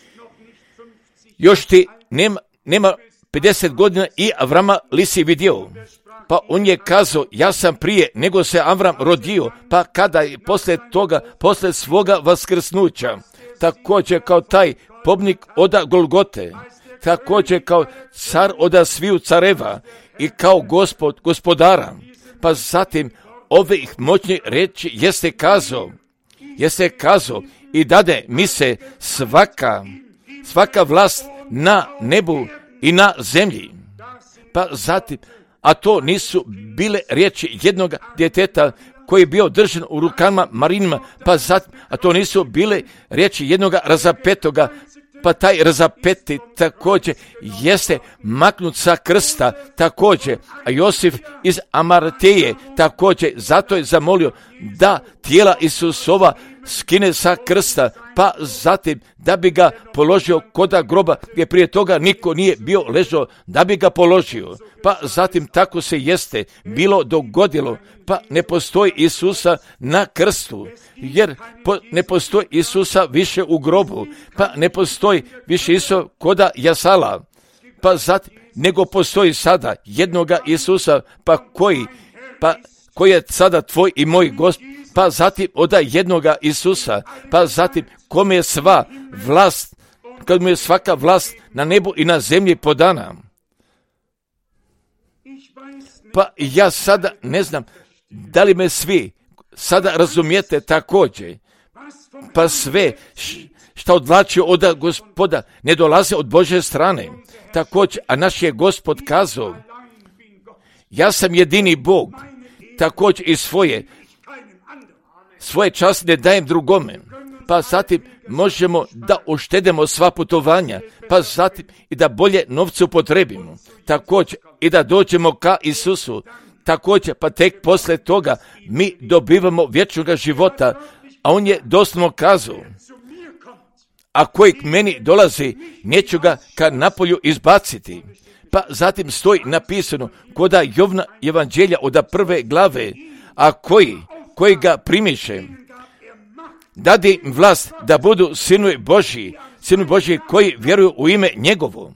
još ti nema, nema pedeset godina i Avrama li si vidio? Pa on je kazao, ja sam prije nego se Avram rodio, pa kada je poslije toga, poslije svoga vaskrsnuća, također kao taj pobnik oda Golgote, također kao car oda sviju careva i kao gospod gospodara, pa zatim ove ih moćne reči jeste kazao, jeste kazao i dade mi se svaka, svaka vlast na nebu i na zemlji, Pa zatim, a to nisu bile riječi jednog djeteta koji je bio držan u rukama Marinima, pa zatim, a to nisu bile riječi jednog razapetoga, pa taj razapeti također jeste maknut sa krsta također, a Josif iz Amarteje također, zato je zamolio da tijela Isusova skine sa krsta, pa zatim da bi ga položio koda groba gdje prije toga niko nije bio ležao, da bi ga položio. Pa zatim tako se jeste bilo dogodilo, pa ne postoji Isusa na krstu, jer po, ne postoji Isusa više u grobu, pa ne postoji više Isusa koda jasala, pa zatim nego postoji sada jednoga Isusa, pa koji, pa koji je sada tvoj i moj Gospod, pa zatim oda jednoga Isusa, pa zatim kome je sva vlast, kad mu je svaka vlast na nebu i na zemlji podana. Pa ja sada ne znam da li me svi sada razumijete također, pa sve što odvlači od Gospoda ne dolaze od Božje strane. Također, a naš je Gospod kazao, ja sam jedini Bog, također i svoje, svoje časti ne dajem drugome. Pa zatim možemo da uštedemo sva putovanja, pa zatim i da bolje novce upotrebimo, također i da dođemo ka Isusu, također pa tek posle toga mi dobivamo vječnog života, a on je doslovno kazao, a koji k meni dolazi, neću ga ka napolju izbaciti. Pa zatim stoji napisano koda Jovna evanđelja od prve glave, a koji, koji ga primiše, dadi im vlast da budu sinovi Božji, sinovi Božji koji vjeruju u ime njegovo.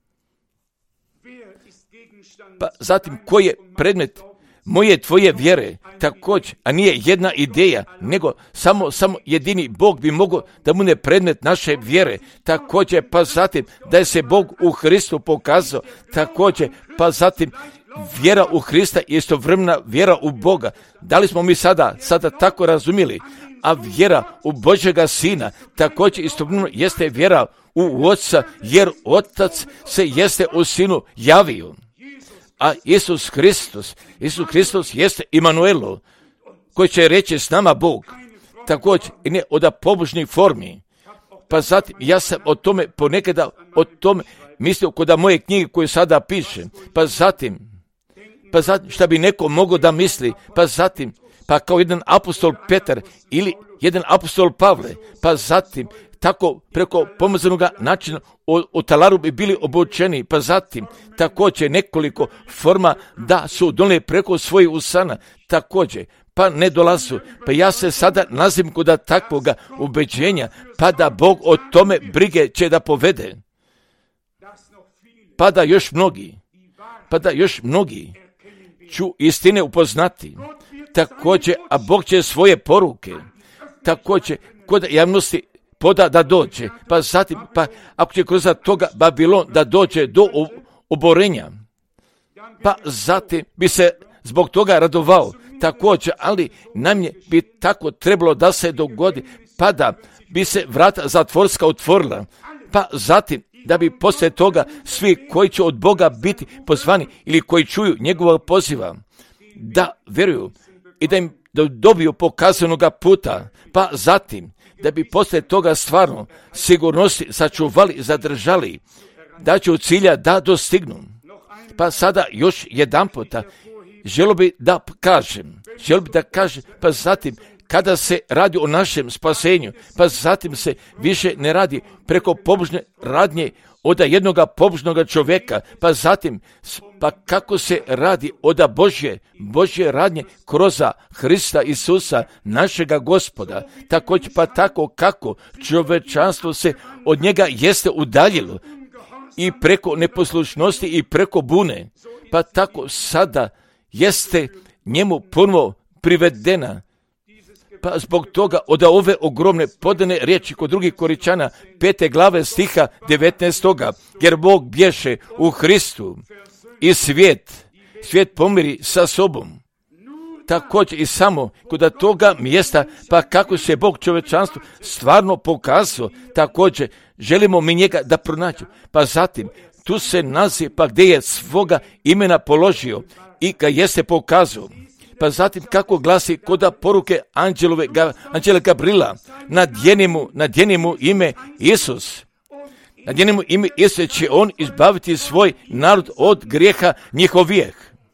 Pa zatim koji je predmet moje tvoje vjere, također, a nije jedna ideja, nego samo, samo jedini Bog bi mogao da mu ne predmet naše vjere, također, pa zatim da je se Bog u Hristu pokazao, također, pa zatim vjera u Hrista je istovremena vjera u Boga. Da li smo mi sada, sada tako razumjeli? A vjera u Božjega Sina također istovremeno jeste vjera u Oca, jer Otac se jeste u Sinu javio. A Isus Hristos, Isus Hristos jeste Imanuelo, koji će reći s nama Bog, također i ne od pobožnih formi. Pa zatim, ja sam o tome ponekada o tome mislio kod moje knjige koju sada pišem, pa zatim, pa zatim šta bi neko mogao da misli, pa zatim, pa kao jedan apostol Petar ili jedan apostol Pavle, pa zatim, tako preko pomazanoga načina o, o talaru bi bili obučeni, pa zatim također nekoliko forma da su donijeli preko svojih usana, također, pa ne dolazu. Pa ja se sada nalazim kod takvoga ubeđenja, pa da Bog o tome brige će da povede. Pa da još mnogi, pa da još mnogi ću istine upoznati, također, a Bog će svoje poruke, također, kod javnosti poda da dođe, pa zatim, pa ako će kroz toga Babilon da dođe do oborenja, pa zatim bi se zbog toga radovao, također, ali nam je bi tako trebalo da se dogodi, pa da bi se vrata zatvorska otvorila, pa zatim da bi poslije toga svi koji će od Boga biti pozvani ili koji čuju njegovog poziva, da vjeruju i da im da dobiju pokazanoga puta, pa zatim da bi poslije toga stvarno sigurnosti sačuvali, zadržali, da će u cilja da dostignu. Pa sada još jedan puta želio bi da kažem, želio bi da kažem, pa zatim kada se radi o našem spasenju, pa zatim se više ne radi preko pobožne radnje od jednoga pobožnoga čovjeka, pa zatim, pa kako se radi od Božje, Božje radnje kroz Hrista Isusa, našega Gospoda, također pa tako kako čovječanstvo se od njega jeste udaljilo i preko neposlušnosti i preko bune, pa tako sada jeste njemu ponovo privedena. Pa zbog toga od ove ogromne podane riječi kod drugih Koričana pete glave stiha devetnaestoga, jer Bog bješe u Hristu i svijet, svijet pomiri sa sobom. Također i samo kod toga mjesta, pa kako se Bog čovječanstvu stvarno pokazao, također želimo mi njega da pronađemo. Pa zatim tu se nalazi, pa gdje je svoga imena položio i ga jeste pokazao. Pa zatim kako glasi koda poruke anđelove, ga, anđela Gabriela, nadjenimo, nadjenimo ime Isus. Nadjenimo ime Isus, će on izbaviti svoj narod od grijeha njihovijeh.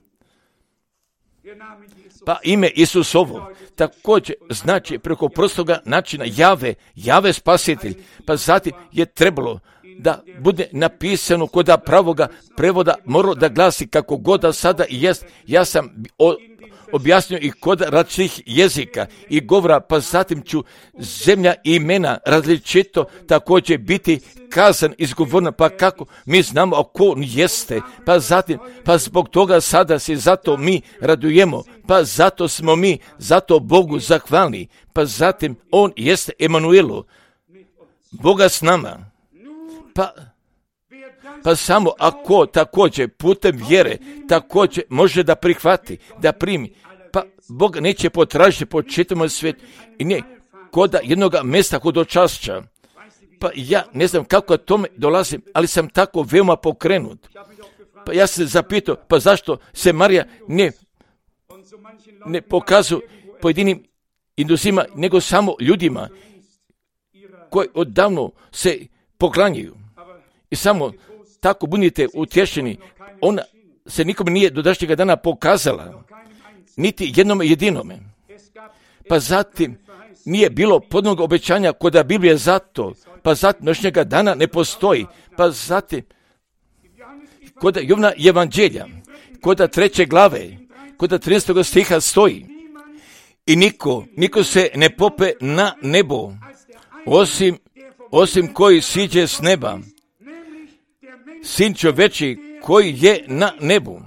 Pa ime Isusovo također znači preko prostoga načina jave, jave spasitelj. Pa zatim je trebalo da bude napisano koda pravoga prevoda, moralo da glasi kako god da sada i jest. Ja sam o, objasnio i kod različitih jezika i govora, pa zatim ću zemlja i imena različito također biti kazan, izgovorno, pa kako mi znamo ko on jeste, pa zatim, pa zbog toga sada se zato mi radujemo, pa zato smo mi, zato Bogu zahvalni, pa zatim on jeste Emanuelu, Boga s nama, pa Pa samo ako također putem vjere također može da prihvati, da primi, pa Bog neće potražiti po čitavom svijetu i ne koda jednoga mjesta hodočašća. Pa ja ne znam kako tome dolazim, ali sam tako veoma pokrenut. Pa ja se zapitao, pa zašto se Marija ne, ne pokazuje pojedinim indusima, nego samo ljudima koji odavno se poklanjaju. I samo tako budite utješeni, ona se nikome nije do današnjega dana pokazala, niti jednome jedinome. Pa zatim nije bilo podnog obećanja koda Biblije zato, pa zatim današnjega dana ne postoji, pa zatim koda Jovana evanđelja, koda treće glave, koda trinaestog stiha stoji i niko, niko se ne pope na nebo, osim, osim koji siđe s neba, Sin čoveči koji je na nebu.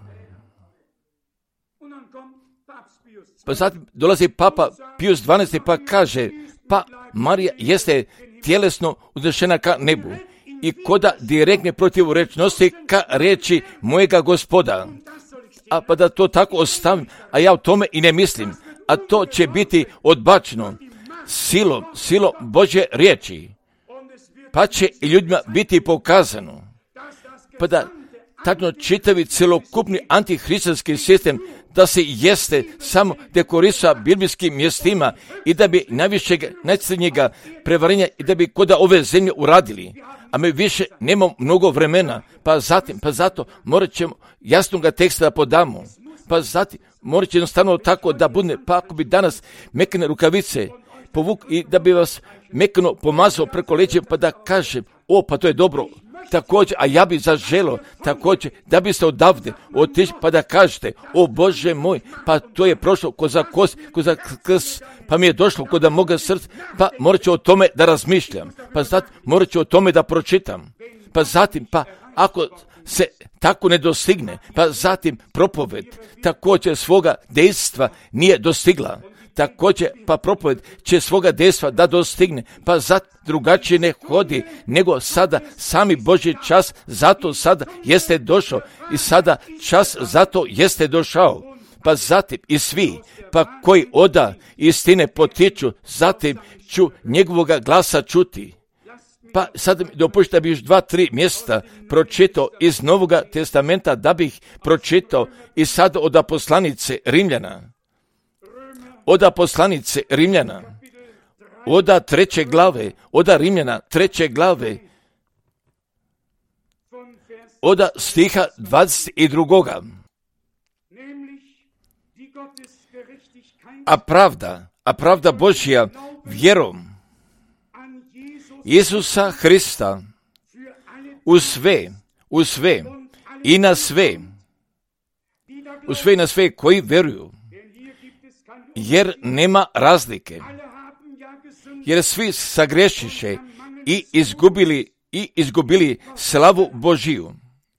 Pa zatim dolazi Papa Pius dvanaesti pa kaže, pa Marija jeste tjelesno uznešena ka nebu i koda direktne protivrečnosti ka reči mojega Gospoda. A pa da to tako ostavim, a ja o tome i ne mislim, a to će biti odbačeno silom, silom Božje riječi, pa će i ljudima biti pokazano. Pa da tako čitavi celokupni antihristijanski sistem da se jeste samo dekorisa biblijskim mjestima i da bi najvišeg, najcrnjega prevarenja i da bi koda ove zemlje uradili. A mi više nemamo mnogo vremena, pa zatim, pa zato morat ćemo jasnoga teksta da podamo. Pa zatim morat će jednostavno tako da bude, pa ako bi danas mekane rukavice povuk i da bi vas mekano pomazao preko leđa pa da kažem, o pa to je dobro. Također, a ja bi zaželo također da biste odavde otišli pa da kažete, o Bože moj, pa to je prošlo ko za kost, ko za krs, pa mi je došlo ko da moga srca, pa morat ću o tome da razmišljam, pa zatim morat ću o tome da pročitam, pa zatim, pa ako se tako ne dostigne, pa zatim propoved također svoga dejstva nije dostigla. Također, pa propoved će svoga dejstva da dostigne, pa zato drugačije ne hodi, nego sada sami Božji čas, zato sada jeste došao i sada čas zato jeste došao. Pa zatim i svi, pa koji oda istine potiču, zatim ću njegovoga glasa čuti. Pa sad mi dopušta da bi još dva, tri mjesta pročitao iz Novoga testamenta, da bih pročitao i sad od poslanice Rimljana. Oda poslanice Rimljana, oda treće glave, oda Rimljana treće glave, oda stiha dvadeset drugoga. A pravda, a pravda Božja vjerom Isusa Hrista u sve, u sve i na sve, u sve i na sve koji vjeruju. Jer nema razlike, jer svi sagrešiše i izgubili, i izgubili slavu Božiju.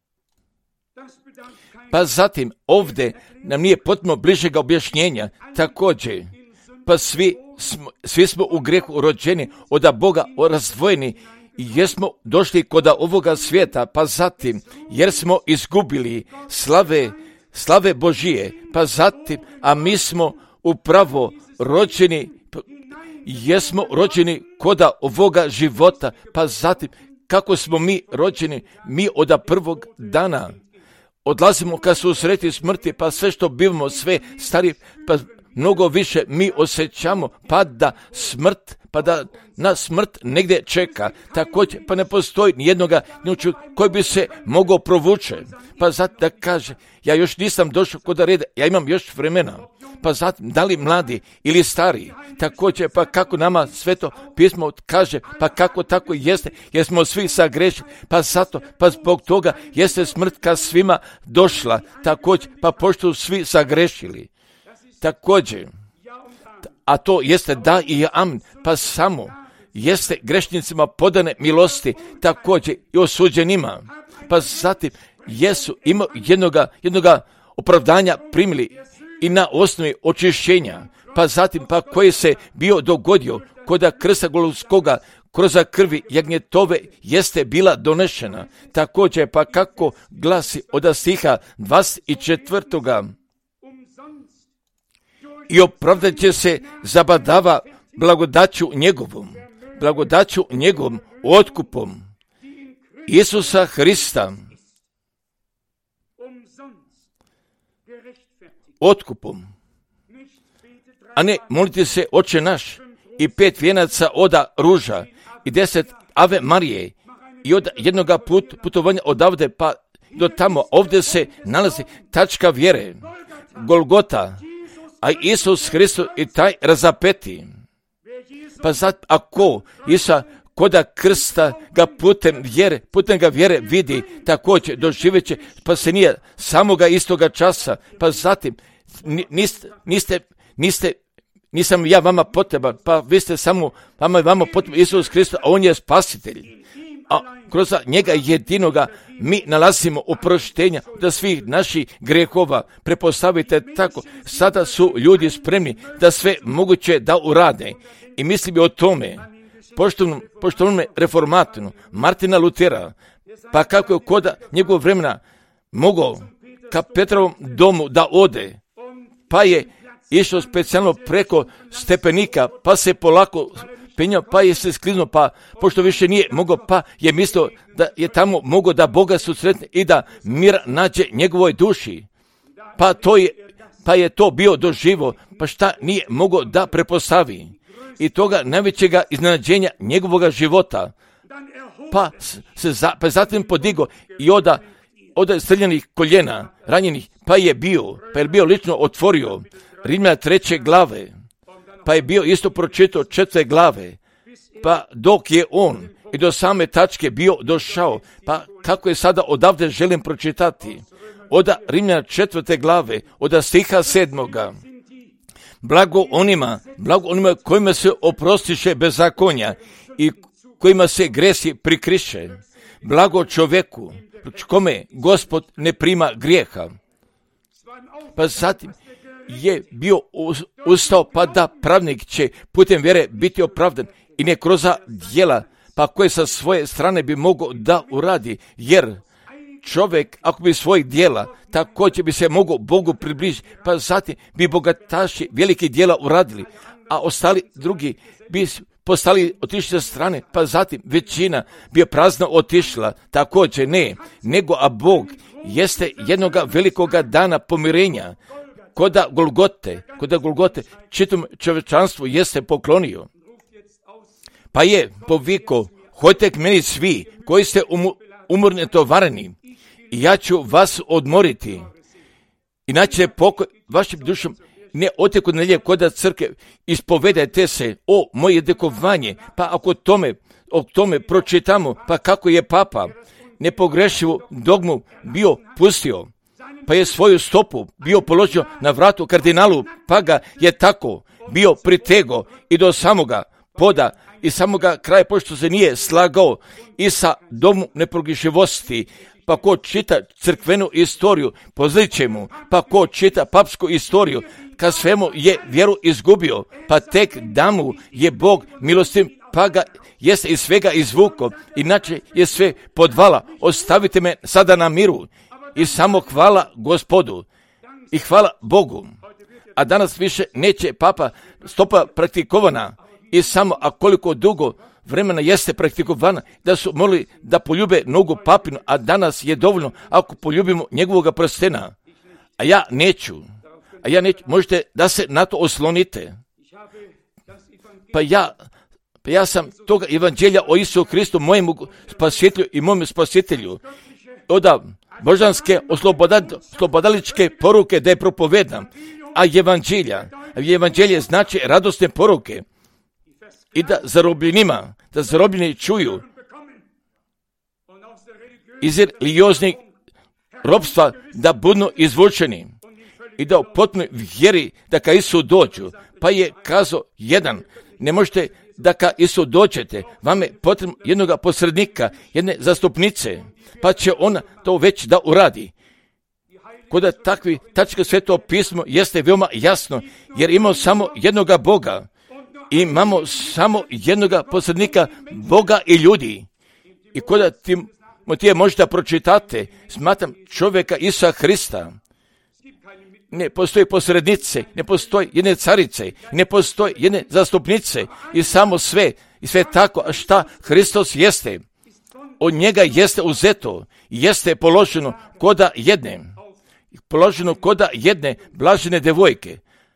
Pa zatim ovdje nam nije potpuno bližega objašnjenja, također, pa svi smo, svi smo u grijehu rođeni, od Boga razdvojeni i jesmo došli kod ovoga svijeta, pa zatim, jer smo izgubili slave, slave Božije, pa zatim, a mi smo upravo rođeni, jesmo rođeni koda ovoga života, pa zatim kako smo mi rođeni, mi od prvog dana odlazimo kad su u sreti smrti, pa sve što bivamo sve stari, pa mnogo više mi osjećamo, pa da smrt, pa da na smrt negdje čeka. Također, pa ne postoji nijednoga njuču koji bi se mogao provuče. Pa zato da kaže, ja još nisam došao kod reda, ja imam još vremena. Pa zatim, da li mladi ili stari, također, pa kako nama Sveto pismo kaže, pa kako tako jeste, jer smo svi sagrešili, pa zato, pa zbog toga jeste smrt ka svima došla, također, pa pošto su svi sagrešili. Također, a to jeste da i amen, pa samo jeste grešnicima podane milosti, također i osuđenima, pa zatim jesu ima jednoga, jednoga opravdanja primili i na osnovi očišćenja, pa zatim pa koji se bio dogodio kod krsta Golgotskoga, kroz krvi jagnjetove jeste bila donešena. Također pa kako glasi od stiha dvadeset četvrtoga i opravdat će se zabadava blagodaću njegovom, blagodaću njegovom otkupom Isusa Hrista, otkupom, a ne molite se Oče naš i pet vijenaca oda ruža i deset Ave Marije i od jednoga put, putovanja odavde pa do tamo. Ovdje se nalazi tačka vjere, Golgota, a Isus Hristos i taj razapeti. Pa zato ako Isa koda krsta ga putem vjere, putem ga vjere vidi, također doživjet će spasenje samoga istoga časa, pa zatim niste, niste, niste, nisam ja vama potreban, pa vi ste samo, vama je vama potreban Isus Hristos, a on je spasitelj. A kroz njega jedinoga mi nalazimo oproštenja da svih naših grijehova. Prepostavite tako, sada su ljudi spremni da sve moguće da urade. I mislim o tome, poštovanom, poštovanom reformatoru Martina Lutera, pa kako je kod njegovog vremena mogao ka Petrovom domu da ode, pa je išao specijalno preko stepenika, pa se polako penjao, pa je se skliznuo, pa pošto više nije mogao, pa je mislio da je tamo mogao da Boga susretne i da mir nađe njegovoj duši. Pa to je, pa je to bio doživo, pa šta nije mogao da prepostavi. I toga najvećega iznenađenja njegovog života. Pa se za, pa zatim podigo i oda, oda streljanih koljena, ranjenih, pa je bio, pa je bio lično otvorio Rimljana treće glave, pa je bio isto pročitao četvrte glave, pa dok je on i do same tačke bio došao, pa kako je sada odavde želim pročitati, od Rimljana četvrte glave, od stiha sedmoga. Blago onima, blago onima kojima se oprostiše bezakonja i kojima se gresi prikriše. Blago čovjeku, kome Gospod ne prima grijeha. Pa zatim je bio ustao pa da pravnik će putem vjere biti opravdan i ne kroz djela, pa koje sa svoje strane bi mogao da uradi, jer čovjek ako bi svojih djela također bi se mogao Bogu približiti, pa zatim bi bogataši veliki djela uradili, a ostali drugi bi postali otišli sa strane, pa zatim većina bi prazno otišla. Također ne, nego a Bog jeste jednoga velikoga dana pomirenja, koda Golgote, koda Golgote čitom čovječanstvu jeste poklonio. Pa je poviko, hojte k meni svi koji ste umu, umorni tovareni i ja ću vas odmoriti. Inače pokoj vašim dušom ne oteku nelje koda crkve, ispovedajte se o moje dekovanje, pa ako tome, o tome pročitamo, pa kako je papa nepogrešivu dogmu bio pustio, pa je svoju stopu bio položio na vratu kardinalu, pa ga je tako bio pritego i do samoga poda i samoga kraja, pošto se nije slagao i sa domu nepogrešivosti. Pa ko čita crkvenu istoriju, pozliče mu, pa ko čita papsku istoriju, kad svemu je vjeru izgubio, pa tek da mu je Bog milostiv, pa ga jeste iz svega izvuko, inače je sve podvala. Ostavite me sada na miru i samo hvala Gospodu i hvala Bogu. A danas više neće papa stopa praktikovana i samo, a koliko dugo vremena jeste praktikovana, da su morali da poljube nogu papinu, a danas je dovoljno ako poljubimo njegovoga prstena. A ja neću, a ja neću, možete da se na to oslonite. Pa ja, pa ja sam toga evanđelja o Isusu Kristu, mojemu spasitelju i mojemu spasitelju, oda božanske oslobodaličke poruke da je propovedam, a evanđelja, a evanđelje znači radosne poruke i da zarobljenima, da zarobljeni čuju iz religioznih robstva da budu izvučeni i da u potpunoj vjeri da ka Isu dođu. Pa je kazao jedan, ne možete da ka Isu dođete, vam je potrebno jednog posrednika, jedne zastupnice, pa će ona to već da uradi. Kod takvi tačka Sveto pismo jeste veoma jasno, jer imamo samo jednoga Boga, imamo samo jednoga posrednika Boga i ljudi. I kod Timotije možete pročitati, smatram čovjeka Isusa Hrista. Ne postoji posrednice, ne postoji jedne carice, ne postoji jedne zastupnice i samo sve, i sve tako, a šta Hristos jeste, od njega jeste uzeto, jeste položeno koda jedne, položeno koda jedne blažene devojke.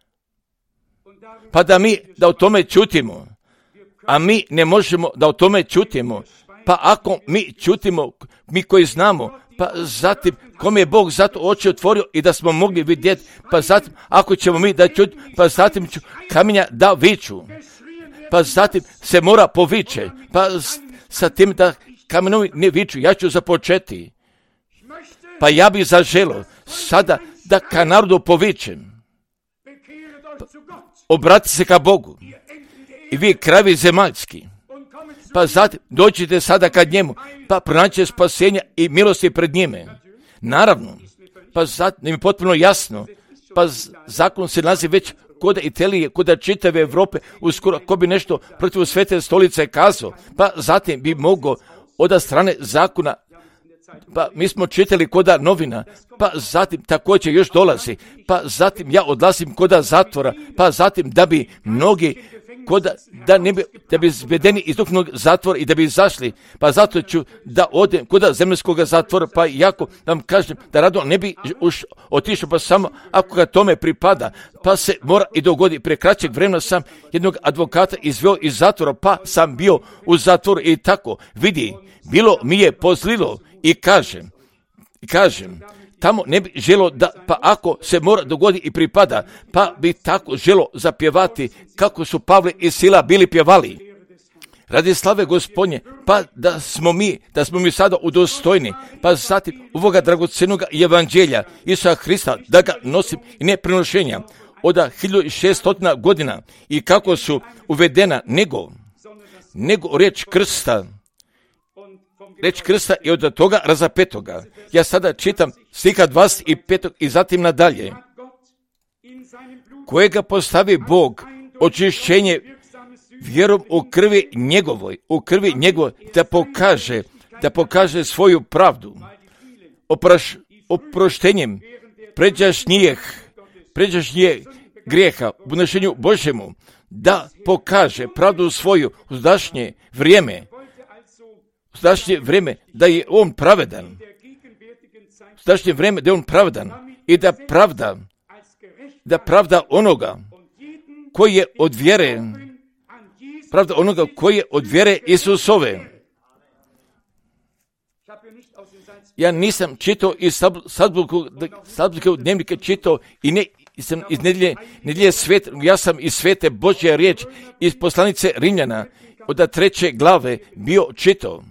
Pa da mi, da o tome čutimo, a mi ne možemo da o tome čutimo, pa ako mi čutimo, mi koji znamo, pa zatim kom je Bog zato oči otvorio i da smo mogli vidjeti, pa zatim ako ćemo mi da čuti, pa zatim ću kamenja da viču, pa zatim se mora poviće, pa sa tim da kamenovi ne viču, ja ću započeti. Pa ja bih zaželo sada da ka narodu povičem, pa, obrati se ka Bogu i vi krajevi zemaljski. Pa zatim dođite sada kad njemu, pa pronađite spasenja i milosti pred njime. Naravno, pa zatim mi je potpuno jasno, pa zakon se nalazi već kod Italije, kod čitave Evrope, uskoro, ko bi nešto protiv Svete stolice kazao, pa zatim bi mogao od strane zakona, pa mi smo čitali koda novina, pa zatim također još dolazi, pa zatim ja odlazim koda zatvora, pa zatim da bi mnogi koda, da, ne bi, da bi zvedeni iz duhovnog zatvora i da bi izašli, pa zato ću da odem koda zemaljskog zatvora, pa jako vam kažem da rado ne bi už otišao, pa samo ako ga tome pripada, pa se mora i dogodi. Pre kraćeg vremena sam jednog advokata izveo iz zatvora, pa sam bio u zatvoru i tako, vidi, bilo mi je pozlilo i kažem, i kažem, tamo ne bi želo da, pa ako se mora dogodi i pripada, pa bi tako želo zapjevati kako su Pavle i Sila bili pjevali. Radi slave Gospodnje, pa da smo mi, da smo mi sada udostojni, pa zatim ovoga dragocenog evanđelja Isusa Hrista, da ga nosim i ne prenošenja od hiljadu šesto godina i kako su uvedena nego, nego riječ krsta, reč krsta i od toga razapetoga. Ja sada čitam stiha dvadeset pet i zatim nadalje. Kojega postavi Bog očišćenje vjerom u krvi njegovoj, u krvi njegovoj, da pokaže, da pokaže svoju pravdu. Opraš, oproštenjem pređašnjih, pređašnjih grijeha u podnošenju Božjemu, da pokaže pravdu svoju u dašnje vrijeme, dašnje vrijeme da je on pravedan, dašnje vrijeme da je on pravedan i da pravda, da pravda onoga koji je od vjere, pravda onoga koji je od vjere Isusove. Ja nisam čitao iz Salzburgskog dnevnika čitao i ne sam iz nedjelje, nedjelje svete, ja sam iz svete Božje riječ iz poslanice Rimljana od treće glave bio čitao.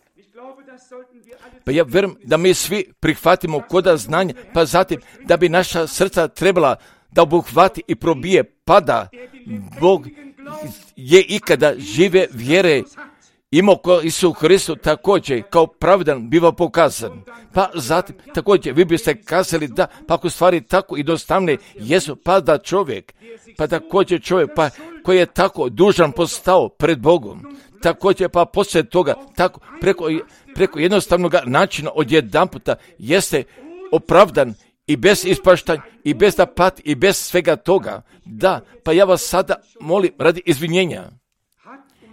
Pa ja vjerujem da mi svi prihvatimo koda znanja, pa zatim da bi naša srca trebala da obuhvati i probije, pa da Bog je ikada žive vjere imao ko Isu Hristu također kao pravedan biva pokazan. Pa zatim također vi biste kazali da pa ako stvari tako jednostavne jesu, pa da čovjek, pa također čovjek pa koji je tako dužan postao pred Bogom, također pa poslije toga tako preko, preko jednostavnog načina odjedanputa jeste opravdan i bez ispaštanja, i bez da pati, i bez svega toga. Da, pa ja vas sada molim radi izvinjenja.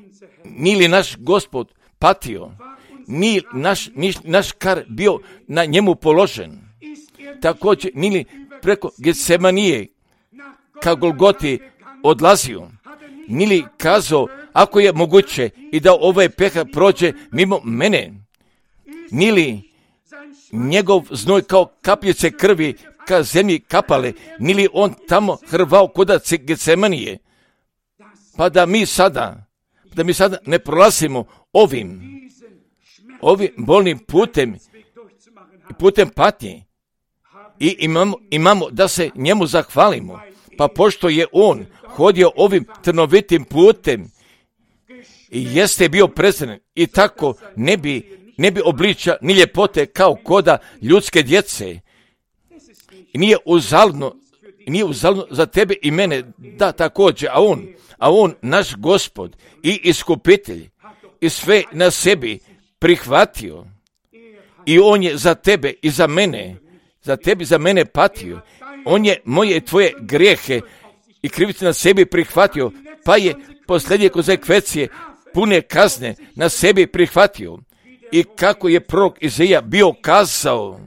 nije li naš Gospod patio, nije naš, nije naš kar bio na njemu položen, također nije li preko Getsemanije ka Golgoti odlazio, nije li kazao, ako je moguće i da ovaj pehar prođe mimo mene, nije li njegov znoj kao kapljice krvi ka zemlji kapale, nije li on tamo hrvao kod Getsemanije, pa da mi sada, da mi sada ne prolazimo ovim, ovim bolnim putem, putem patnje i imamo, imamo da se njemu zahvalimo, pa pošto je on hodio ovim trnovitim putem i jeste bio prezren i tako ne bi, ne bi obliča ni ljepote kao koda ljudske djece. I nije uzaludno, nije uzaludno za tebe i mene, da također, a on, a on naš Gospod i iskupitelj i sve na sebi prihvatio i on je za tebe i za mene, za tebe i za mene patio. On je moje i tvoje grijehe i krivice na sebi prihvatio, pa je posljednje konsekvencije pune kazne na sebi prihvatio. I kako je prorok Izaija bio kazao,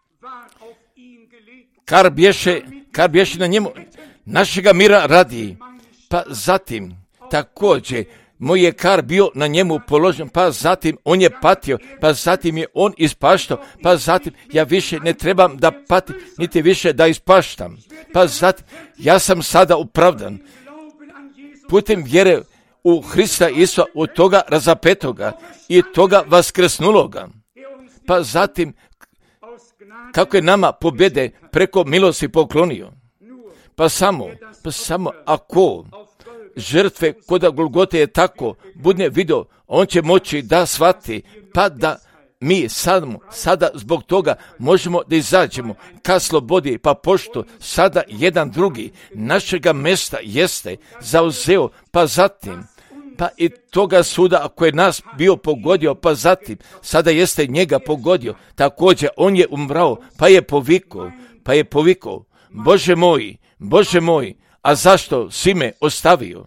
kar bješe, kar bješe na njemu našega mira radi, pa zatim također moj je kar bio na njemu položen, pa zatim on je patio, pa zatim je on ispaštao, pa zatim ja više ne trebam da patim, niti više da ispaštam, pa zatim ja sam sada opravdan putem vjere u Hrista Isusa, od toga razapetoga i toga vaskrsnuloga, pa zatim kako je nama pobjede preko milosti poklonio, pa samo, pa samo ako žrtve koda Golgote je tako budne video, on će moći da shvati, pa da mi sad, sada zbog toga možemo da izađemo ka slobodi, pa pošto sada jedan drugi našega mesta jeste zauzeo, pa zatim, pa i toga suda ako je nas bio pogodio, pa zatim sada jeste njega pogodio, također on je umrao, pa je povikao, pa je povikao, Bože moj, Bože moj, a zašto si me ostavio?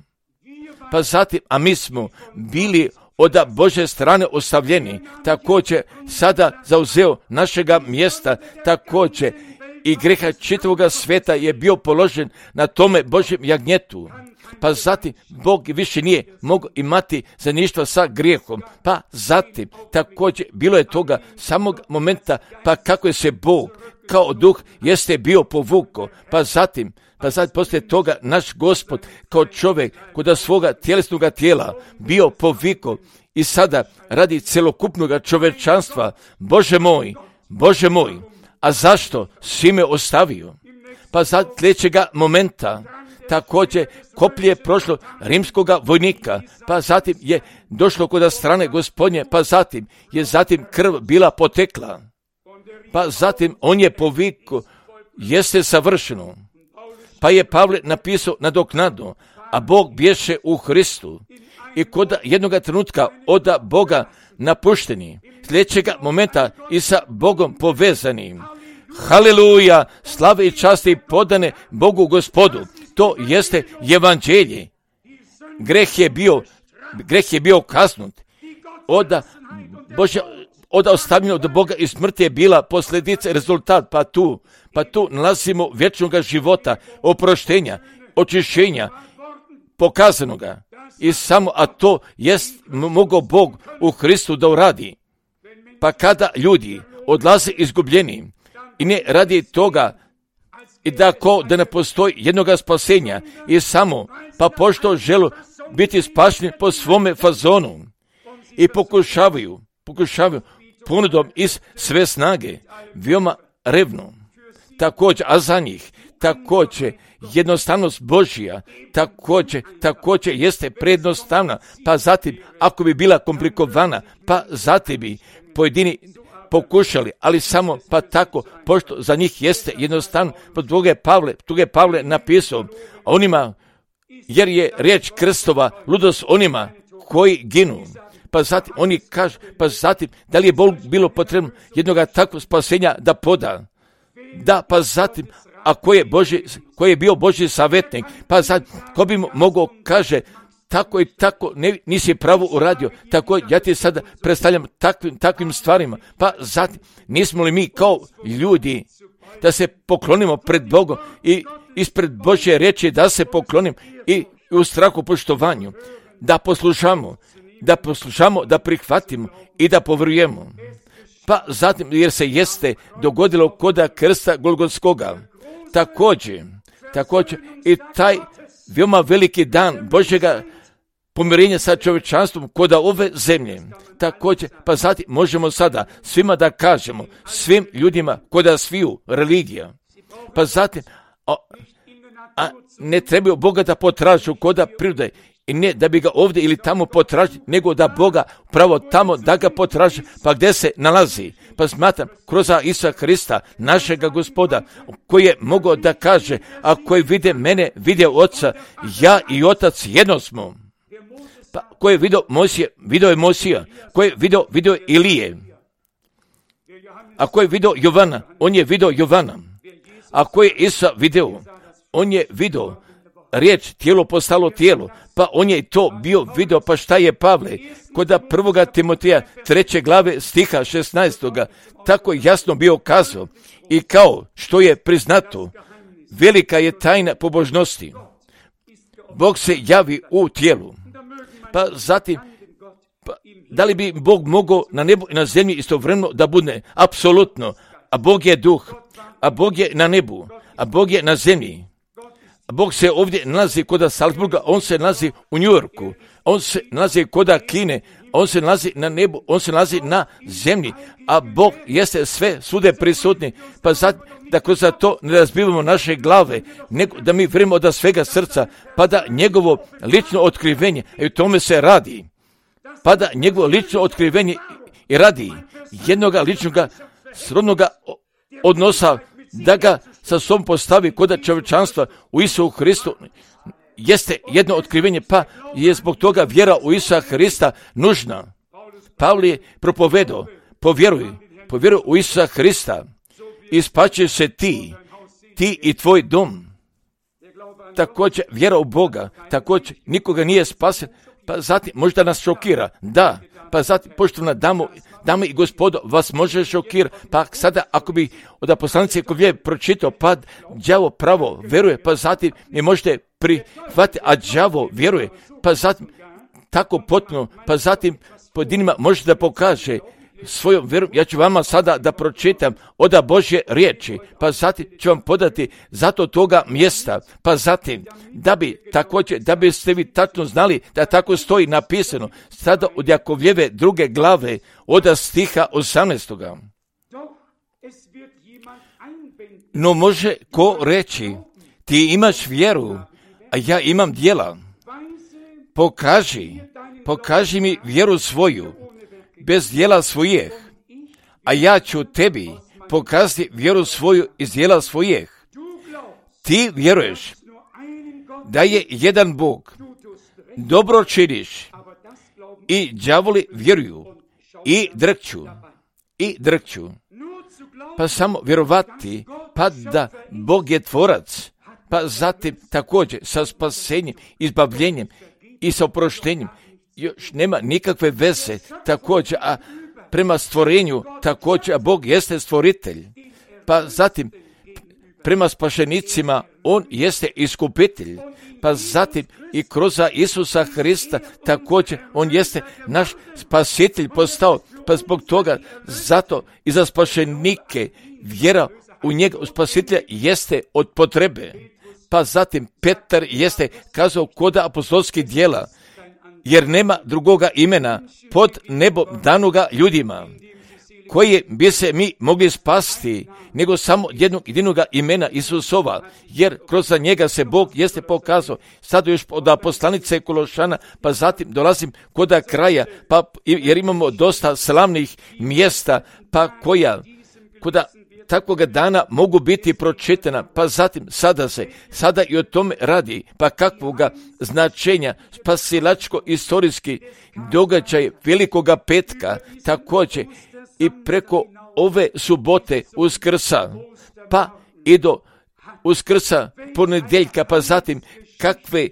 Pa zatim, a mi smo bili od Bože strane ostavljeni, također sada zauzeo našega mjesta, također i greha čitavoga svijeta je bio položen na tome Božjem jagnjetu. Pa zatim Bog više nije mogao imati zajedništva sa grijehom, pa zatim također bilo je toga samog momenta, pa kako je se Bog kao duh jeste bio povukao, pa zatim, pa zatim poslije toga naš Gospod kao čovjek kod svoga tjelesnog tijela bio povikao i sada radi celokupnog čovječanstva, Bože moj, Bože moj, a zašto si me ostavio? Pa zatim sljedećega momenta također koplje je prošlo rimskoga vojnika, pa zatim je došlo kod strane Gospodnje, pa zatim je zatim krv bila potekla, pa zatim on je povikao, jeste savršeno, pa je Pavle napisao nadoknadno, a Bog bješe u Hristu i kod jednoga trenutka od Boga napušteni, sljedećega momenta i sa Bogom povezanim. Haleluja, slave i časti podane Bogu Gospodu. To jeste evanđelje. Greh je bio, greh je bio kaznut. Od Božja, od ostavljena od Boga i smrti je bila posljedica, rezultat, pa tu, pa tu nalazimo vječnog života, oproštenja, očišćenja, pokazanoga. I samo, a to jest mogao Bog u Hristu da uradi. Pa kada ljudi odlaze izgubljeni i ne radi toga i da ko da ne postoji jednoga spasenja i samo, pa pošto želu biti spašeni po svome fazonu i pokušavaju, pokušavaju ponudom iz sve snage, veoma revno. Također, a za njih, također, jednostavnost Božja, također, također jeste prednostavna, pa zatim, ako bi bila komplikovana, pa zatim bi pojedini pokušali, ali samo pa tako, pošto za njih jeste jednostavno, po druge Pavle, druge Pavle napisao, onima, jer je riječ krstova ludost onima koji ginu. Pa zatim oni kažu, pa zatim, da li je Bog bilo potrebno jednoga takvog spasenja da poda? Da, pa zatim, a ko je, Boži, ko je bio Božji savjetnik, pa zatim, ko bi mogao, kaže, tako i tako ne, nisi pravo uradio, tako ja ti sada predstavljam takvim, takvim stvarima. Pa zatim, nismo li mi kao ljudi da se poklonimo pred Bogom i ispred Božje riječi da se poklonim i u strahu poštovanju, da poslušamo, da poslušamo, da prihvatimo i da povjerujemo. Pa zatim, jer se jeste dogodilo koda krsta Golgotskoga. Također, također i taj veoma veliki dan Božjega pomirenja sa čovječanstvom koda ove zemlje. Također, pa zatim možemo sada svima da kažemo, svim ljudima koda sviju religija. Pa zatim, a, a ne trebaju Boga da potražu koda prirode, i ne da bi ga ovdje ili tamo potražili, nego da Boga pravo tamo da ga potraži, pa gdje se nalazi. Pa smatram, kroz Isusa Hrista, našega Gospoda, koji je mogao da kaže, a koji vide mene, vide Oca, ja i Otac jedno smo. Pa koji je vidio Mosija, vidio je Mosija, koji je vidio, vidio je Ilije. A koji je vidio Jovana, on je vidio Jovana. A koji je Isusa vidio, on je vidio riječ, tijelo postalo tijelo, pa on je to bio vidio. Pa šta je Pavle kod prvoga Timoteja treće glave stiha šesnaestoga tako jasno bio kazao, i kao što je priznato, velika je tajna pobožnosti, Bog se javi u tijelu. Pa zatim, pa, da li bi Bog mogao na nebu i na zemlji istovremeno da bude? Apsolutno. A Bog je duh, a Bog je na nebu, a Bog je na zemlji. Bog se ovdje nalazi kod Salzburga, on se nalazi u New Yorku, on se nalazi kod Kine, on se nalazi na nebu, on se nalazi na zemlji, a Bog jeste sve svude prisutni. Pa sad da kroz to ne razbivamo naše glave, nego da mi vjerujemo od svega srca, pa da njegovo lično otkrivenje, i u tome se radi, pa da njegovo lično otkrivenje i radi jednoga ličnoga srodnoga odnosa, da ga sa sobom postavi kod čovječanstva u Isusu Hristu, jeste jedno otkrivenje, pa je zbog toga vjera u Isusa Hrista nužna. Pavle je propovedao, povjeruj, povjeruj u Isusa Hrista i spaćeš se ti, ti i tvoj dom. Također vjera u Boga, također nikoga nije spasen, pa zatim možda nas šokira, da, pa zatim poštovana damo, dame i gospodo, vas može šokirati, pa sada ako bi od poslanice koji je pročitao, pa đavo pravo vjeruje, pa zatim mi možete prihvatiti, a đavo vjeruje, pa zatim tako potpuno, pa zatim pojedinima možete da pokaže svojom vjerom. Ja ću vama sada da pročitam od Božje riječi, pa zatim ću vam podati zato toga mjesta, pa zatim da bi također, da biste vi tačno znali da tako stoji napisano sada od Jakovljeve druge glave od stiha osamnaestoga. No može ko reći, ti imaš vjeru, a ja imam djela. Pokaži, pokaži mi vjeru svoju, bez djela svojih, a ja ću tebi pokazati vjeru svoju iz djela svojih. Ti vjeruješ da je jedan Bog, dobro činiš, i đavoli vjeruju i drkću, i drkću. Pa samo vjerovati, pa da Bog je tvorac, pa zatim također sa spasenjem, izbavljenjem i sa oproštenjem, još nema nikakve veze, također, a prema stvorenju, također, a Bog jeste stvoritelj. Pa zatim, prema spašenicima, on jeste iskupitelj. Pa zatim, i kroz Isusa Hrista, također, on jeste naš spasitelj postao. Pa zbog toga, zato i za spašenike, vjera u njega, u spasitelja, jeste od potrebe. Pa zatim, Petar jeste kazao kod apostolskih djela, jer nema drugoga imena pod nebom danoga ljudima, koje bi se mi mogli spasti, nego samo jednog jedinoga imena Isusova, jer kroz njega se Bog jeste pokazao. Sad još od poslanice Kološana, pa zatim dolazim kod kraja, pa jer imamo dosta slavnih mjesta, pa koja kod takvoga dana mogu biti pročitana, pa zatim sada se, sada i o tome radi, pa kakvoga značenja spasilačko-istorijski događaj Velikoga petka, također i preko ove subote Uskrsa, pa i do Uskrsa ponedjeljka, pa zatim kakve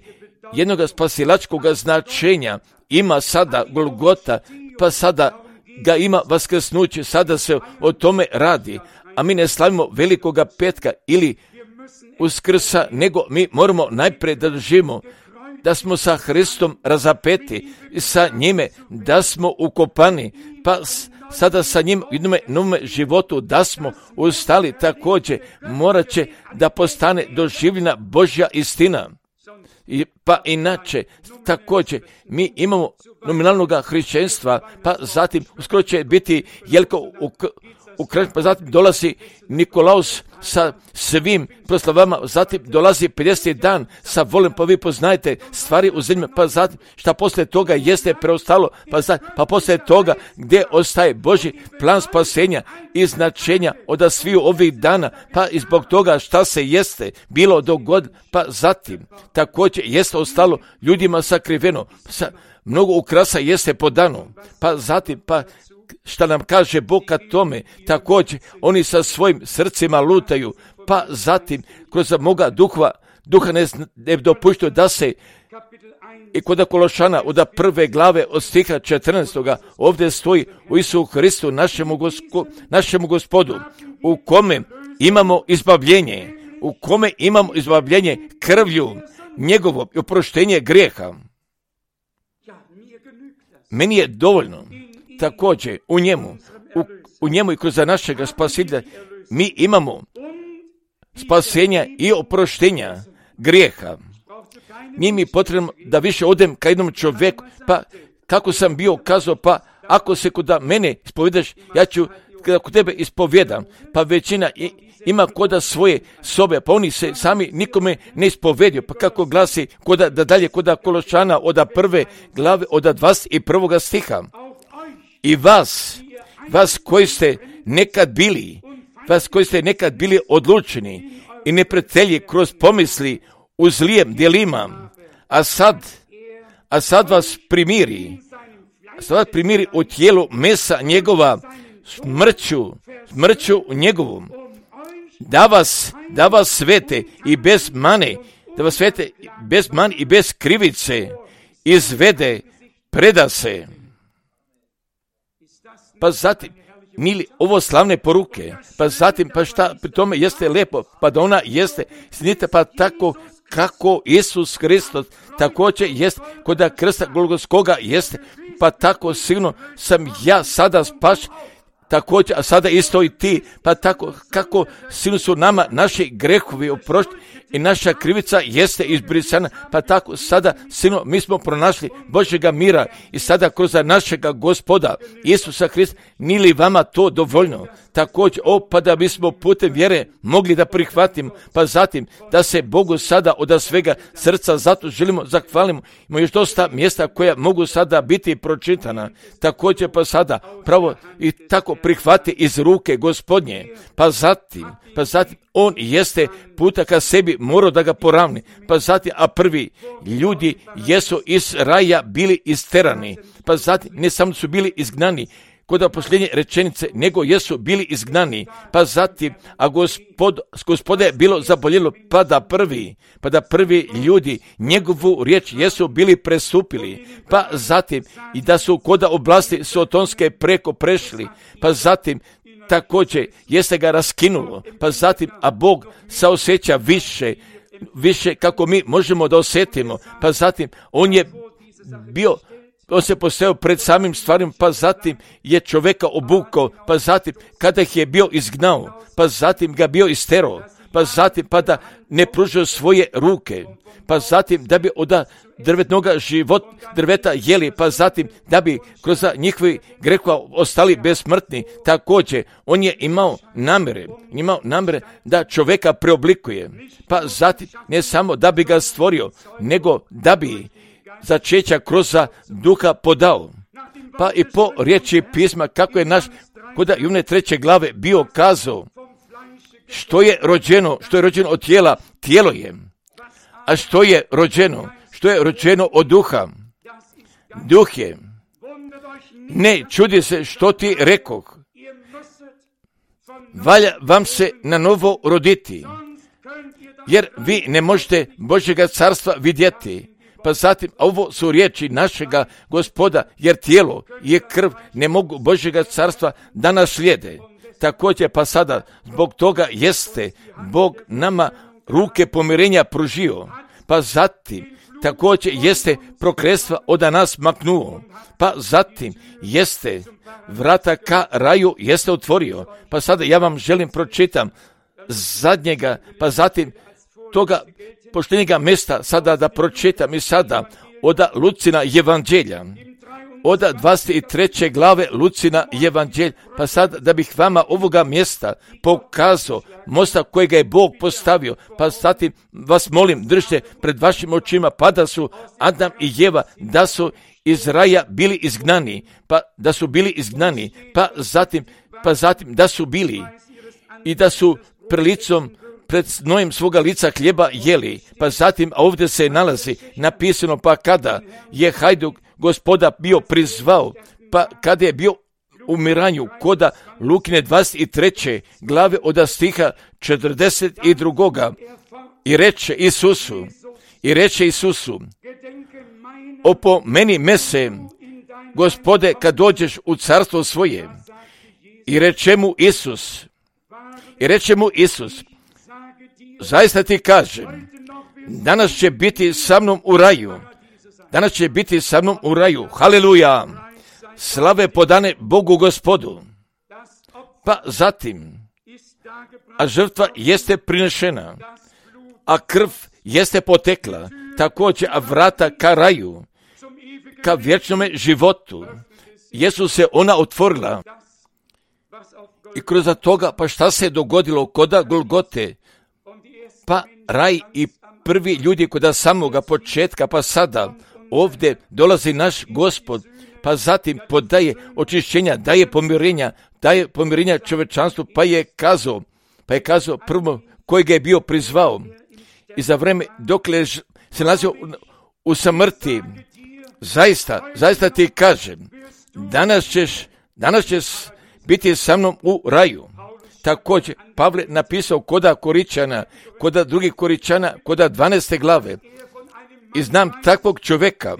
jednoga spasilačkog značenja ima sada Golgota, pa sada ga ima vaskrsnuće, sada se o tome radi, a mi ne slavimo velikoga petka ili Uskrsa, nego mi moramo najprije da doživimo da smo sa Hristom razapeti, sa njime da smo ukopani, pa sada sa njim u jednom novom životu da smo ustali. Također morat će da postane doživljena Božja istina. I, pa inače, također, mi imamo nominalnog hrišćanstva, pa zatim uskoro će biti Jelko u, u kraju, pa zatim dolazi Nikolaus sa svim proslavama, zatim dolazi pedeset dan sa volem, pa vi poznajete stvari u zemlji, pa zatim šta poslije toga jeste preostalo, pa, zatim, pa poslije toga gdje ostaje Božji plan spasenja i značenja od svih ovih dana, pa i zbog toga šta se jeste bilo dogod, pa zatim također jeste ostalo ljudima sakriveno, sa, mnogo ukrasa jeste po danu, pa zatim pa šta nam kaže Bog ka tome, također oni sa svojim srcima lutaju, pa zatim kroz moga duha, duha ne, ne dopuštaju da se i kod Kološana od prve glave od stiha četrnaestoga ovdje stoji u Isusu Hristu našemu, gosko, našemu Gospodu, u kome imamo izbavljenje, u kome imamo izbavljenje krvlju njegovom i oproštenje grijeha. Meni je dovoljno. Također, u njemu, u, u njemu i kroz našega spasitelja mi imamo spasenja i oproštenja grijeha. Nije mi potrebno da više odem ka jednom čovjeku, pa kako sam bio kazao, pa ako se kod mene ispovjedaš, ja ću kada kod tebe ispovjedam, pa većina i, ima koda svoje sobe, pa oni se sami nikome ne ispovedio, pa kako glasi koda, da dalje koda Kološana od prve glave od dvadeset prvog stiha. I vas, vas koji ste nekad bili, vas koji ste nekad bili odlučeni i neprijatelji kroz pomisli u zlijem djelima, a sad, a sad vas primiri, sad vas primiri u tijelu mesa njegova, smrću, smrću njegovom, da vas, da vas svete i bez mane, da vas svete bez mane i bez krivice izvede, preda se. Pa zatim, mili, ovo slavne poruke, pa zatim, pa šta pri tome jeste lepo, pa da ona jeste, snite, pa tako kako Isus Hristos također jest, kod krsta Golgotskoga jeste, pa tako sigurno sam ja sada spaš, također, a sada isto i ti, pa tako kako sigurno su nama naši grehovi oprošteni i naša krivica jeste izbrisana, pa tako sada sigurno mi smo pronašli Božjega mira i sada kroz našega Gospoda Isusa Hrista, nije li vama to dovoljno? Također, o, pa da bismo putem vjere mogli da prihvatimo, pa zatim da se Bogu sada od svega srca zato želimo zahvalimo. Ima još dosta mjesta koja mogu sada biti pročitana, također pa sada pravo i tako prihvati iz ruke Gospodnje, pa zatim, pa zatim on jeste puta ka sebi morao da ga poravni, pa zatim, a prvi ljudi jesu iz raja bili isterani, pa zatim ne samo su bili izgnani, kod posljednje rečenice, nego jesu bili izgnani, pa zatim, a gospod, gospode je bilo zaboljelo, pa da prvi, pa da prvi ljudi njegovu riječ jesu bili presupili, pa zatim, i da su kod oblasti sotonske preko prešli, pa zatim, također jeste ga raskinulo, pa zatim, a Bog saosjeća više, više kako mi možemo da osjetimo, pa zatim, on je bio, on se postavio pred samim stvarima, pa zatim je čovjeka obukao, pa zatim kada ih je bio izgnao, pa zatim ga bio isterao, pa zatim pa da ne pružio svoje ruke, pa zatim da bi od drvetnog život, drveta jeli, pa zatim da bi kroz njihovi grehova ostali besmrtni. Također, on je imao namere, imao namere da čovjeka preoblikuje, pa zatim ne samo da bi ga stvorio, nego da bi začeća kroz duha podao. Pa i po riječi pisma, kako je naš kod Jovne treće glave bio kazao, što je rođeno, što je rođeno od tijela, tijelo je. A što je rođeno, što je rođeno od duha, duh je. Ne čudi se što ti rekoh, valja vam se na novo roditi, jer vi ne možete Božjega carstva vidjeti. pa zatim, a ovo su riječi našega Gospoda, jer tijelo i krv ne mogu Božjega carstva da nas slijede. Također, pa sada, zbog toga jeste Bog nama ruke pomirenja pružio, pa zatim, također jeste prokletstva od nas maknuo, pa zatim jeste vrata ka raju jeste otvorio. Pa sada ja vam želim pročitam zadnjega, pa zatim toga poštenjega mjesta sada da pročitam i sada od Lucina evanđelja, od dvadeset treće glave Lucina evanđelja, pa sad da bih vama ovoga mjesta pokazao, mosta kojega je Bog postavio, pa zatim vas molim, držite pred vašim očima, pa da su Adam i Jeva, da su iz raja bili izgnani, pa da su bili izgnani, pa zatim, pa zatim da su bili i da su prilicom pred snojem svoga lica hljeba jeli, pa zatim, a ovdje se nalazi napisano, pa kada je hajduk Gospoda bio prizvao, pa kada je bio umiranju koda Lukine dvadeset treće glave od stiha četrdeset dva. I reče Isusu, i reče Isusu, opomeni me se, Gospode, kad dođeš u carstvo svoje. I reče mu Isus, i reče mu Isus, zaista ti kažem, danas će biti sa mnom u raju. Danas će biti sa mnom u raju. Haleluja! Slave podane Bogu Gospodu. Pa zatim, a žrtva jeste prinešena, a krv jeste potekla, također a vrata ka raju, ka vječnome životu, jesu se ona otvorila. I kroz toga, pa šta se dogodilo koda Golgote? Pa raj i prvi ljudi koda samoga početka, pa sada ovdje dolazi naš Gospod, pa zatim podaje očišćenja, daje pomirenja, daje pomirenja čovečanstvu, pa je kazao, pa je kazao prvo kojega je bio prizvao. I za vreme dokle se nalazio u samrti, zaista, zaista ti kažem, danas ćeš, danas ćeš biti sa mnom u raju. Također, Pavle napisao koda Koričana, koda drugih Koričana, koda dvanaeste glave. I znam takvog čovjeka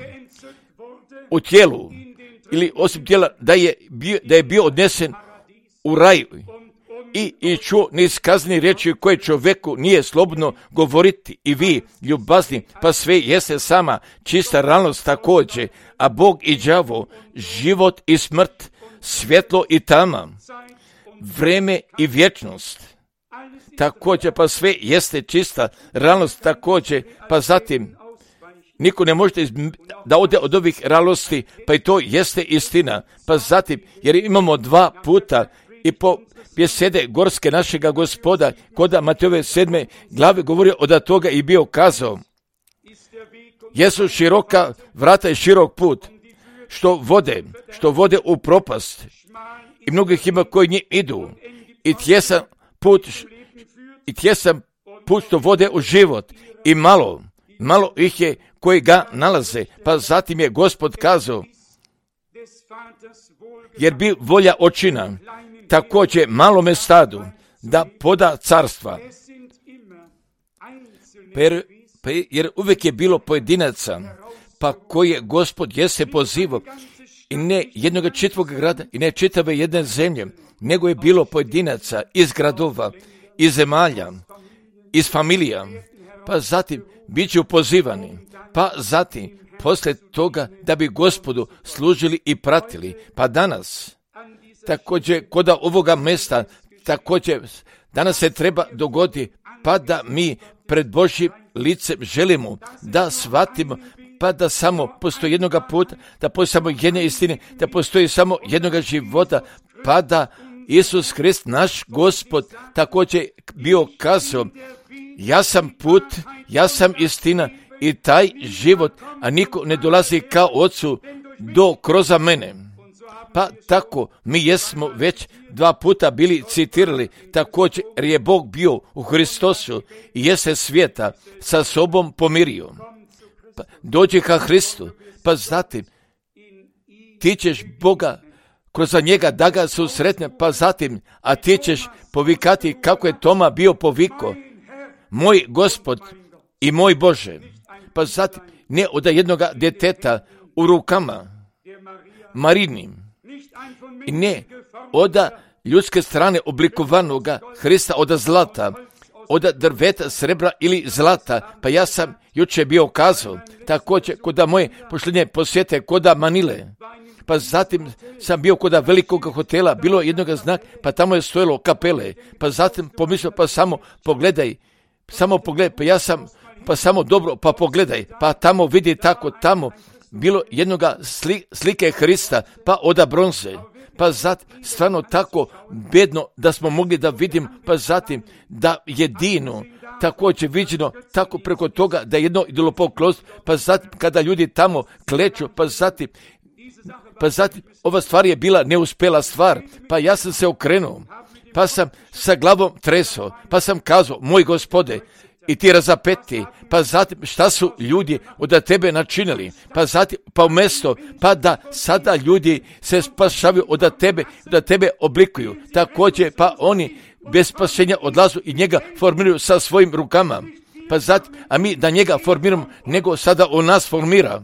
u tijelu, ili osim tijela, da je bio, da je bio odnesen u raj i, i čuo neiskazane riječi koje čovjeku nije slobodno govoriti. I vi, ljubazni, pa sve jeste sama čista realnost također, a Bog i đavo, život i smrt, svjetlo i tama, vreme i vječnost. Također, pa sve jeste čista realnost također, pa zatim niko ne može izm- da ode od ovih realnosti, pa i to jeste istina. Pa zatim, jer imamo dva puta i po pjesede gorske našega Gospoda, koda Matejove sedme glave govori od toga i bio kazao, jesu široka vrata i širok put, što vode, što vode u propast, i mnogih ima koji njih idu, i tjesan put, i tjesan put što vode u život, i malo, malo ih je koji ga nalaze. Pa zatim je Gospod kazao, jer bi volja očina također malome stadu da poda carstva. Pa jer, pa jer uvijek je bilo pojedinaca, pa koje Gospod jeste pozivao, i ne jednog čitavog grada, i ne čitave jedne zemlje, nego je bilo pojedinaca iz gradova, iz zemalja, iz familija, pa zatim bit će pozivani, pa zatim poslije toga da bi Gospodu služili i pratili. Pa danas, također koda ovoga mjesta, također danas se treba dogoditi, pa da mi pred Božjim licem želimo da shvatimo, pa da samo postoji jednoga puta, da postoji samo jedne istine, da postoji samo jednoga života, pa da Isus Krist, naš Gospod, također bio kazao, ja sam put, ja sam istina i taj život, a niko ne dolazi kao Ocu do kroz mene. Pa tako mi jesmo već dva puta bili citirali, također jer je Bog bio u Hristosu i je se svijeta sa sobom pomirio. Pa dođi ka Hristu, pa zatim ti ćeš Boga kroz njega da ga susretne, pa zatim, a ti ćeš povikati kako je Toma bio poviko, moj Gospod i moj Bože. pa zatim ne od jednoga djeteta u rukama Marinim i ne od ljudske strane oblikovanoga Hrista od zlata, od drveta, srebra ili zlata. Pa ja sam jučer bio kazao, također kod moje posljednje posjete kod Manile. Pa zatim sam bio kod velikog hotela, bilo jednog znak, pa tamo je stojalo kapele. Pa zatim pomislio, pa samo pogledaj, samo pogledaj, pa ja sam, pa samo dobro, pa pogledaj, pa tamo vidi tako, tamo bilo jednoga sli, slike Hrista, pa od bronze. Pa zatim, stvarno tako bedno da smo mogli da vidim, pa zatim da jedino, također viđeno, tako preko toga da jedno idolopoklonstvo, pa zatim kada ljudi tamo kleču, pa zatim, pa zatim ova stvar je bila neuspjela stvar, pa ja sam se okrenuo, pa sam sa glavom tresao, pa sam kazao, moj Gospode, i ti razapeti, pa zatim šta su ljudi od tebe načinili, pa zatim, pa umjesto, pa da sada ljudi se spašavaju od tebe, da tebe oblikuju, također pa oni bez spašenja odlazu i njega formiraju sa svojim rukama, pa zatim, a mi da njega formiramo, nego sada on nas formira.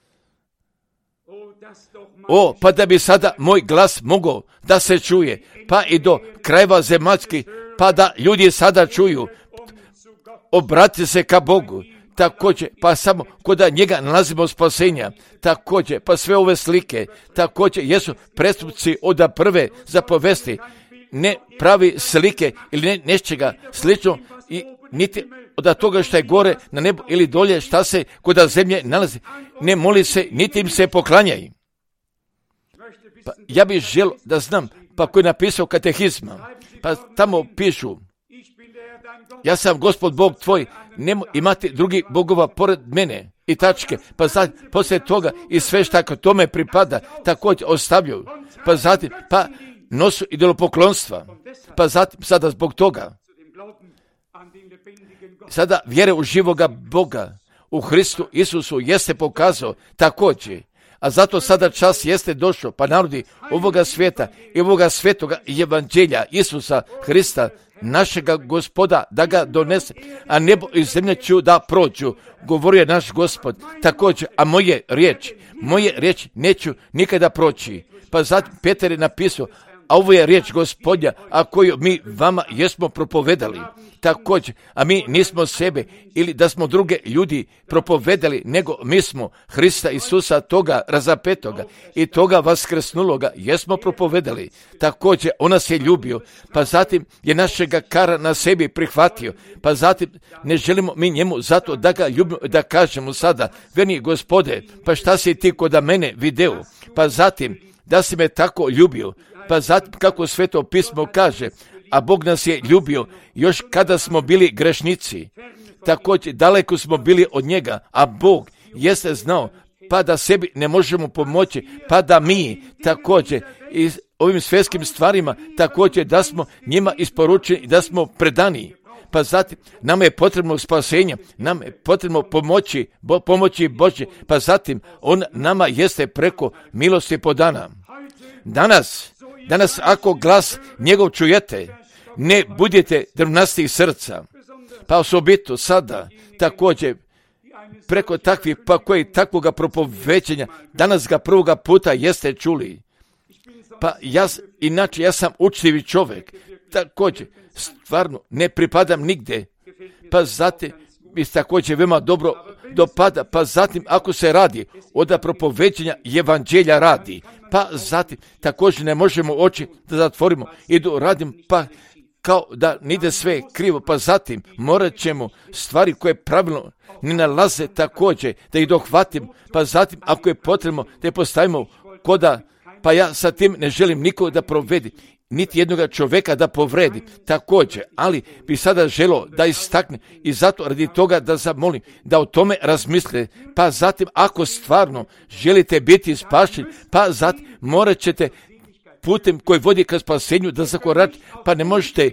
O, pa da bi sada moj glas mogao da se čuje, pa i do krajeva zemaljskih, pa da ljudi sada čuju, obrati se ka Bogu, također, pa samo kod njega nalazimo spasenja, također, pa sve ove slike, također, jesu prestupci od prve zapovesti, ne pravi slike ili ne, nečega slično, i niti od toga što je gore na nebu ili dolje, šta se kod zemlje nalazi, ne moli se, niti im se poklanjaj. Pa ja bih želio da znam, pa koji je napisao katehizma, pa tamo pišu, ja sam Gospod Bog tvoj, nemo imati drugi bogova pored mene i tačke, pa zatim poslije toga i sve šta tome pripada, također ostavljaju, pa zatim, pa nosu idolopoklonstva, pa zatim sada zbog toga, sada vjere u živoga Boga, u Hristu Isusu jeste pokazao također, a zato sada čas jeste došao, pa narodi ovoga svijeta i ovoga svetoga evanđelja Isusa Hrista, našega Gospoda, da ga donese, a nebo i zemlje ću da prođu, govorio je naš Gospod, također, a moje riječi, moje riječi neću nikada proći. Pa zatim Petar je napisao, a ovo je riječ Gospodja, a koju mi vama jesmo propovedali, također, a mi nismo sebe ili da smo druge ljudi propovedali, nego mi smo Hrista Isusa toga razapetoga i toga vaskrsnuloga jesmo propovedali, također on nas je ljubio, pa zatim je našega kara na sebi prihvatio, pa zatim ne želimo mi njemu zato da ga ljubimo, da kažemo sada, veni Gospode, pa šta si ti kod mene video, pa zatim da si me tako ljubio, pa zatim kako Sveto pismo kaže, a Bog nas je ljubio još kada smo bili grešnici, također daleko smo bili od njega, a Bog jeste znao, pa da sebi ne možemo pomoći, pa da mi također i ovim svjetskim stvarima također da smo njima isporučeni i da smo predani. Pa zatim nama je potrebno spasenje, nam je potrebno pomoći, bo, pomoći Božje, pa zatim on nama jeste preko milosti podana. Danas, danas ako glas njegov čujete, ne budete drvnastih srca, pa osobito sada također preko takvih pa koji takvoga propovećenja danas ga prvoga puta jeste čuli. Pa ja, inače ja sam učtivi čovjek, također stvarno ne pripadam nigde, pa zatim mi također veoma dobro dopada, pa zatim ako se radi od propovećenja evanđelja radi, pa zatim također ne možemo oči da zatvorimo i da radim, pa kao da nide sve krivo, pa zatim morat ćemo stvari koje pravilno ne nalaze također da ih dohvatim, pa zatim ako je potrebno da je postavimo koda, pa ja sa tim ne želim nikoga da provedi, niti jednoga čovjeka da povredi, također, ali bi sada želio da istakne i zato radi toga da zamolim da o tome razmisle, pa zatim ako stvarno želite biti spašeni, pa zatim morat ćete putem koji vodi ka spasenju da zakoračite, pa ne možete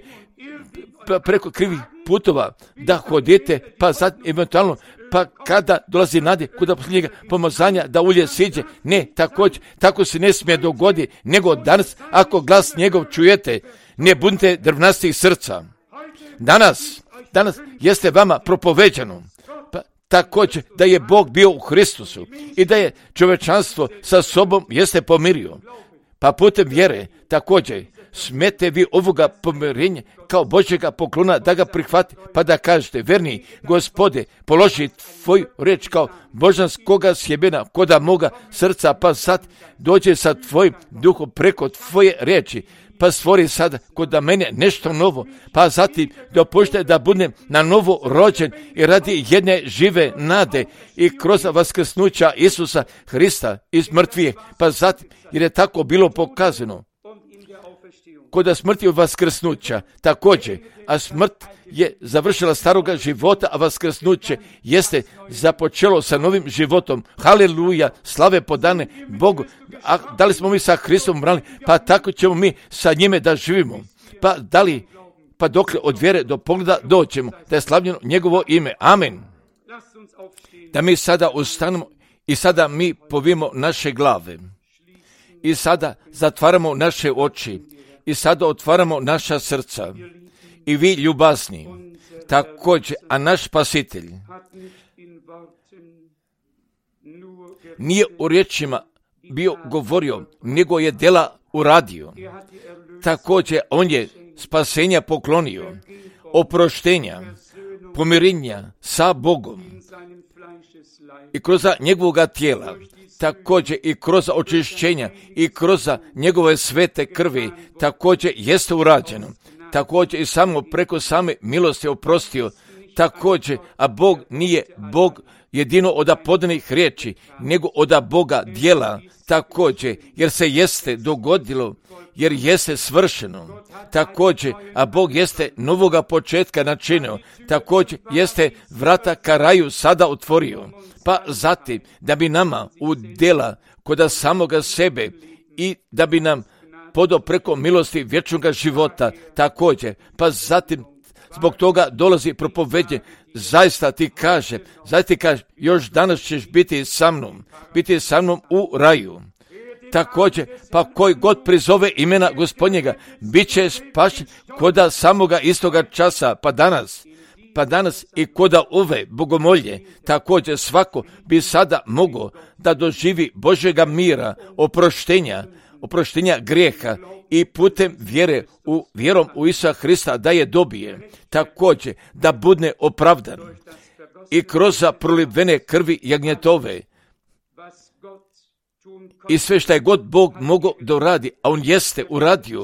preko krivih putova da hodite, pa zatim eventualno pa kada dolazi nade kuda posljednjega pomazanja da ulje siđe, ne, također, tako se ne smije dogoditi, nego danas ako glas njegov čujete, ne budite drvnastih srca. Danas, danas jeste vama propoveđano, pa također da je Bog bio u Hristusu i da je čovječanstvo sa sobom jeste pomirio. Pa putem vjere također smete vi ovoga pomirenja kao Božjega poklona da ga prihvati, pa da kažete: verni Gospode, položi tvoju riječ kao božanskoga sjemena koda moga srca, pa sad dođe sa tvojim duhom preko tvoje riječi, pa stvori sad kod mene nešto novo, pa zatim dopuštaj da budem na novo rođen i radi jedne žive nade i kroz vaskrsnuća Isusa Hrista iz mrtvih, pa zatim, jer je tako bilo pokazano kod smrti od vaskrsnuća također, a smrt je završila staroga života, a vaskrsnuće jeste započelo sa novim životom. Haleluja, slave podane Bogu. A da li smo mi sa Hristom umrali, pa tako ćemo mi sa njime da živimo. Pa da li, pa dokle od vjere do pogleda doćemo, da je slavljeno njegovo ime. Amen. Da mi sada ustanemo i sada mi povijemo naše glave. I sada zatvaramo naše oči. I sada otvaramo naša srca. I vi ljubazni, također, a naš Spasitelj nije u riječima bio govorio, nego je djela uradio. Također, on je spasenja poklonio, oproštenja, pomirenja sa Bogom i kroz njegovoga tijela, također i kroz očišćenja i kroz njegove svete krvi, također jeste urađeno. Također i samo preko same milosti oprostio, također, a Bog nije Bog jedino od podanih riječi, nego od Boga djela, također, jer se jeste dogodilo, jer jeste svršeno, također, a Bog jeste novoga početka načinio, također jeste vrata ka raju sada otvorio, pa zatim da bi nama u djela kod samoga sebe i da bi nam podao preko milosti vječnoga života, također, pa zatim zbog toga dolazi propovedje, zaista ti kaže, zaista ti kaže, još danas ćeš biti sa mnom, biti sa mnom u raju. Također, pa koji god prizove imena Gospodnjega, bit će spašen koda samoga istoga časa, pa danas, pa danas i koda ove bogomolje, također svako bi sada mogao da doživi Božjega mira, oproštenja, oproštenja grijeha i putem vjere u vjerom u Isusa Hrista da je dobije, također da bude opravdan i kroz prolivene krvi jagnjetove i sve što je god Bog mogao doradi, a on jeste uradio.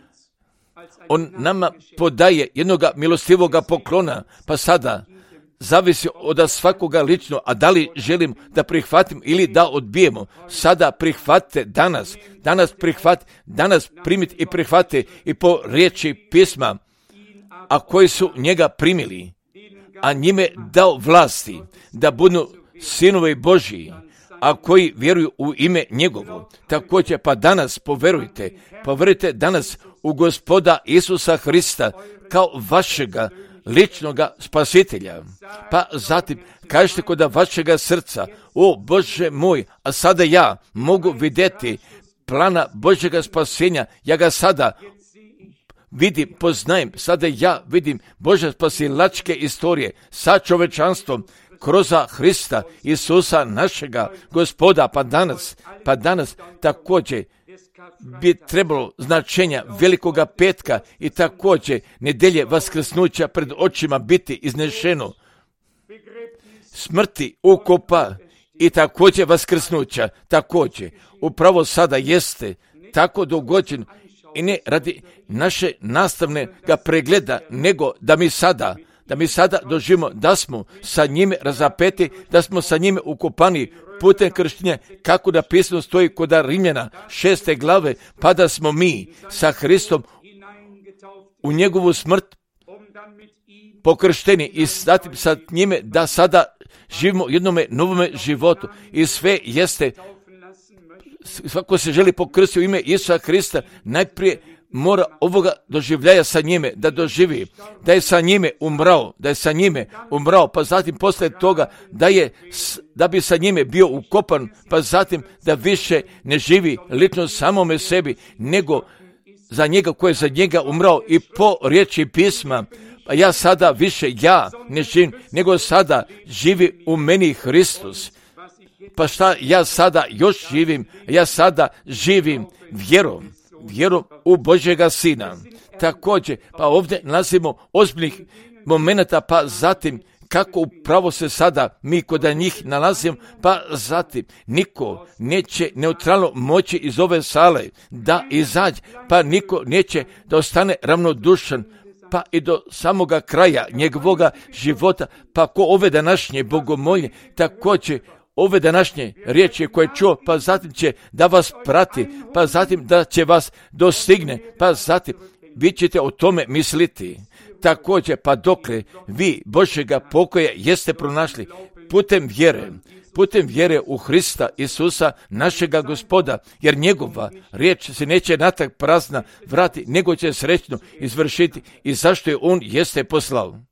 On nama podaje jednoga milostivoga poklona, pa sada zavisi od svakoga lično, a da li želim da prihvatim ili da odbijemo. Sada prihvatite danas, danas prihvatite, danas primite i prihvatite i po riječi pisma, a koji su njega primili, a njime dao vlasti da budu sinovi Božiji, a koji vjeruju u ime njegovo. Također, pa danas poverujte, poverujte danas u Gospoda Isusa Hrista kao vašega ličnoga spasitelja. Pa zatim kažete kod vašega srca: o Bože moj, a sada ja mogu vidjeti plana Božjega spasenja, ja ga sada vidim, poznajem, sada ja vidim Božje spasilačke istorije sa čovečanstvom kroz Hrista Isusa našega Gospoda, pa danas, pa danas također bi trebalo značenja velikoga petka i također nedelje vaskrsnuća pred očima biti iznešeno, smrti, ukopa i također vaskrsnuća, također upravo sada jeste tako dogođen i ne radi naše nastavnega pregleda, nego da mi sada da mi sada doživimo da smo sa njime razapeti, da smo sa njime ukopani putem krštenja, kako da pisano stoji kod Rimljana šeste glave, pa da smo mi sa Hristom u njegovu smrt pokršteni i zatim sa njime da sada živimo u jednome novome životu i sve jeste, svako se želi pokrstiti u ime Isusa Hrista, najprije mora ovoga doživljaja sa njime da doživi, da je sa njime umrao, da je sa njime umrao, pa zatim poslije toga da je, da bi sa njime bio ukopan, pa zatim da više ne živi lično samome sebi, nego za njega koji je za njega umrao i po riječi pisma, a ja sada više ja ne živim, nego sada živi u meni Hristos. Pa šta ja sada još živim? Ja sada živim vjerom, vjerom u Božjega Sina. Također, pa ovdje nalazimo ozbiljnih momenata, pa zatim kako upravo se sada mi kod njih nalazimo, pa zatim niko neće neutralno moći iz ove sale da izađe, pa niko neće da ostane ravnodušan, pa i do samoga kraja njegovoga života, pa ko ove današnje bogomolje, također ove današnje riječi koje čuo, pa zatim će da vas prati, pa zatim da će vas dostigne, pa zatim vi ćete o tome misliti. Također, pa dokle vi Božjega pokoja jeste pronašli putem vjere, putem vjere u Hrista Isusa, našega Gospoda, jer njegova riječ se neće natrag prazna vrati, nego će srećno izvršiti i zašto je on jeste poslao.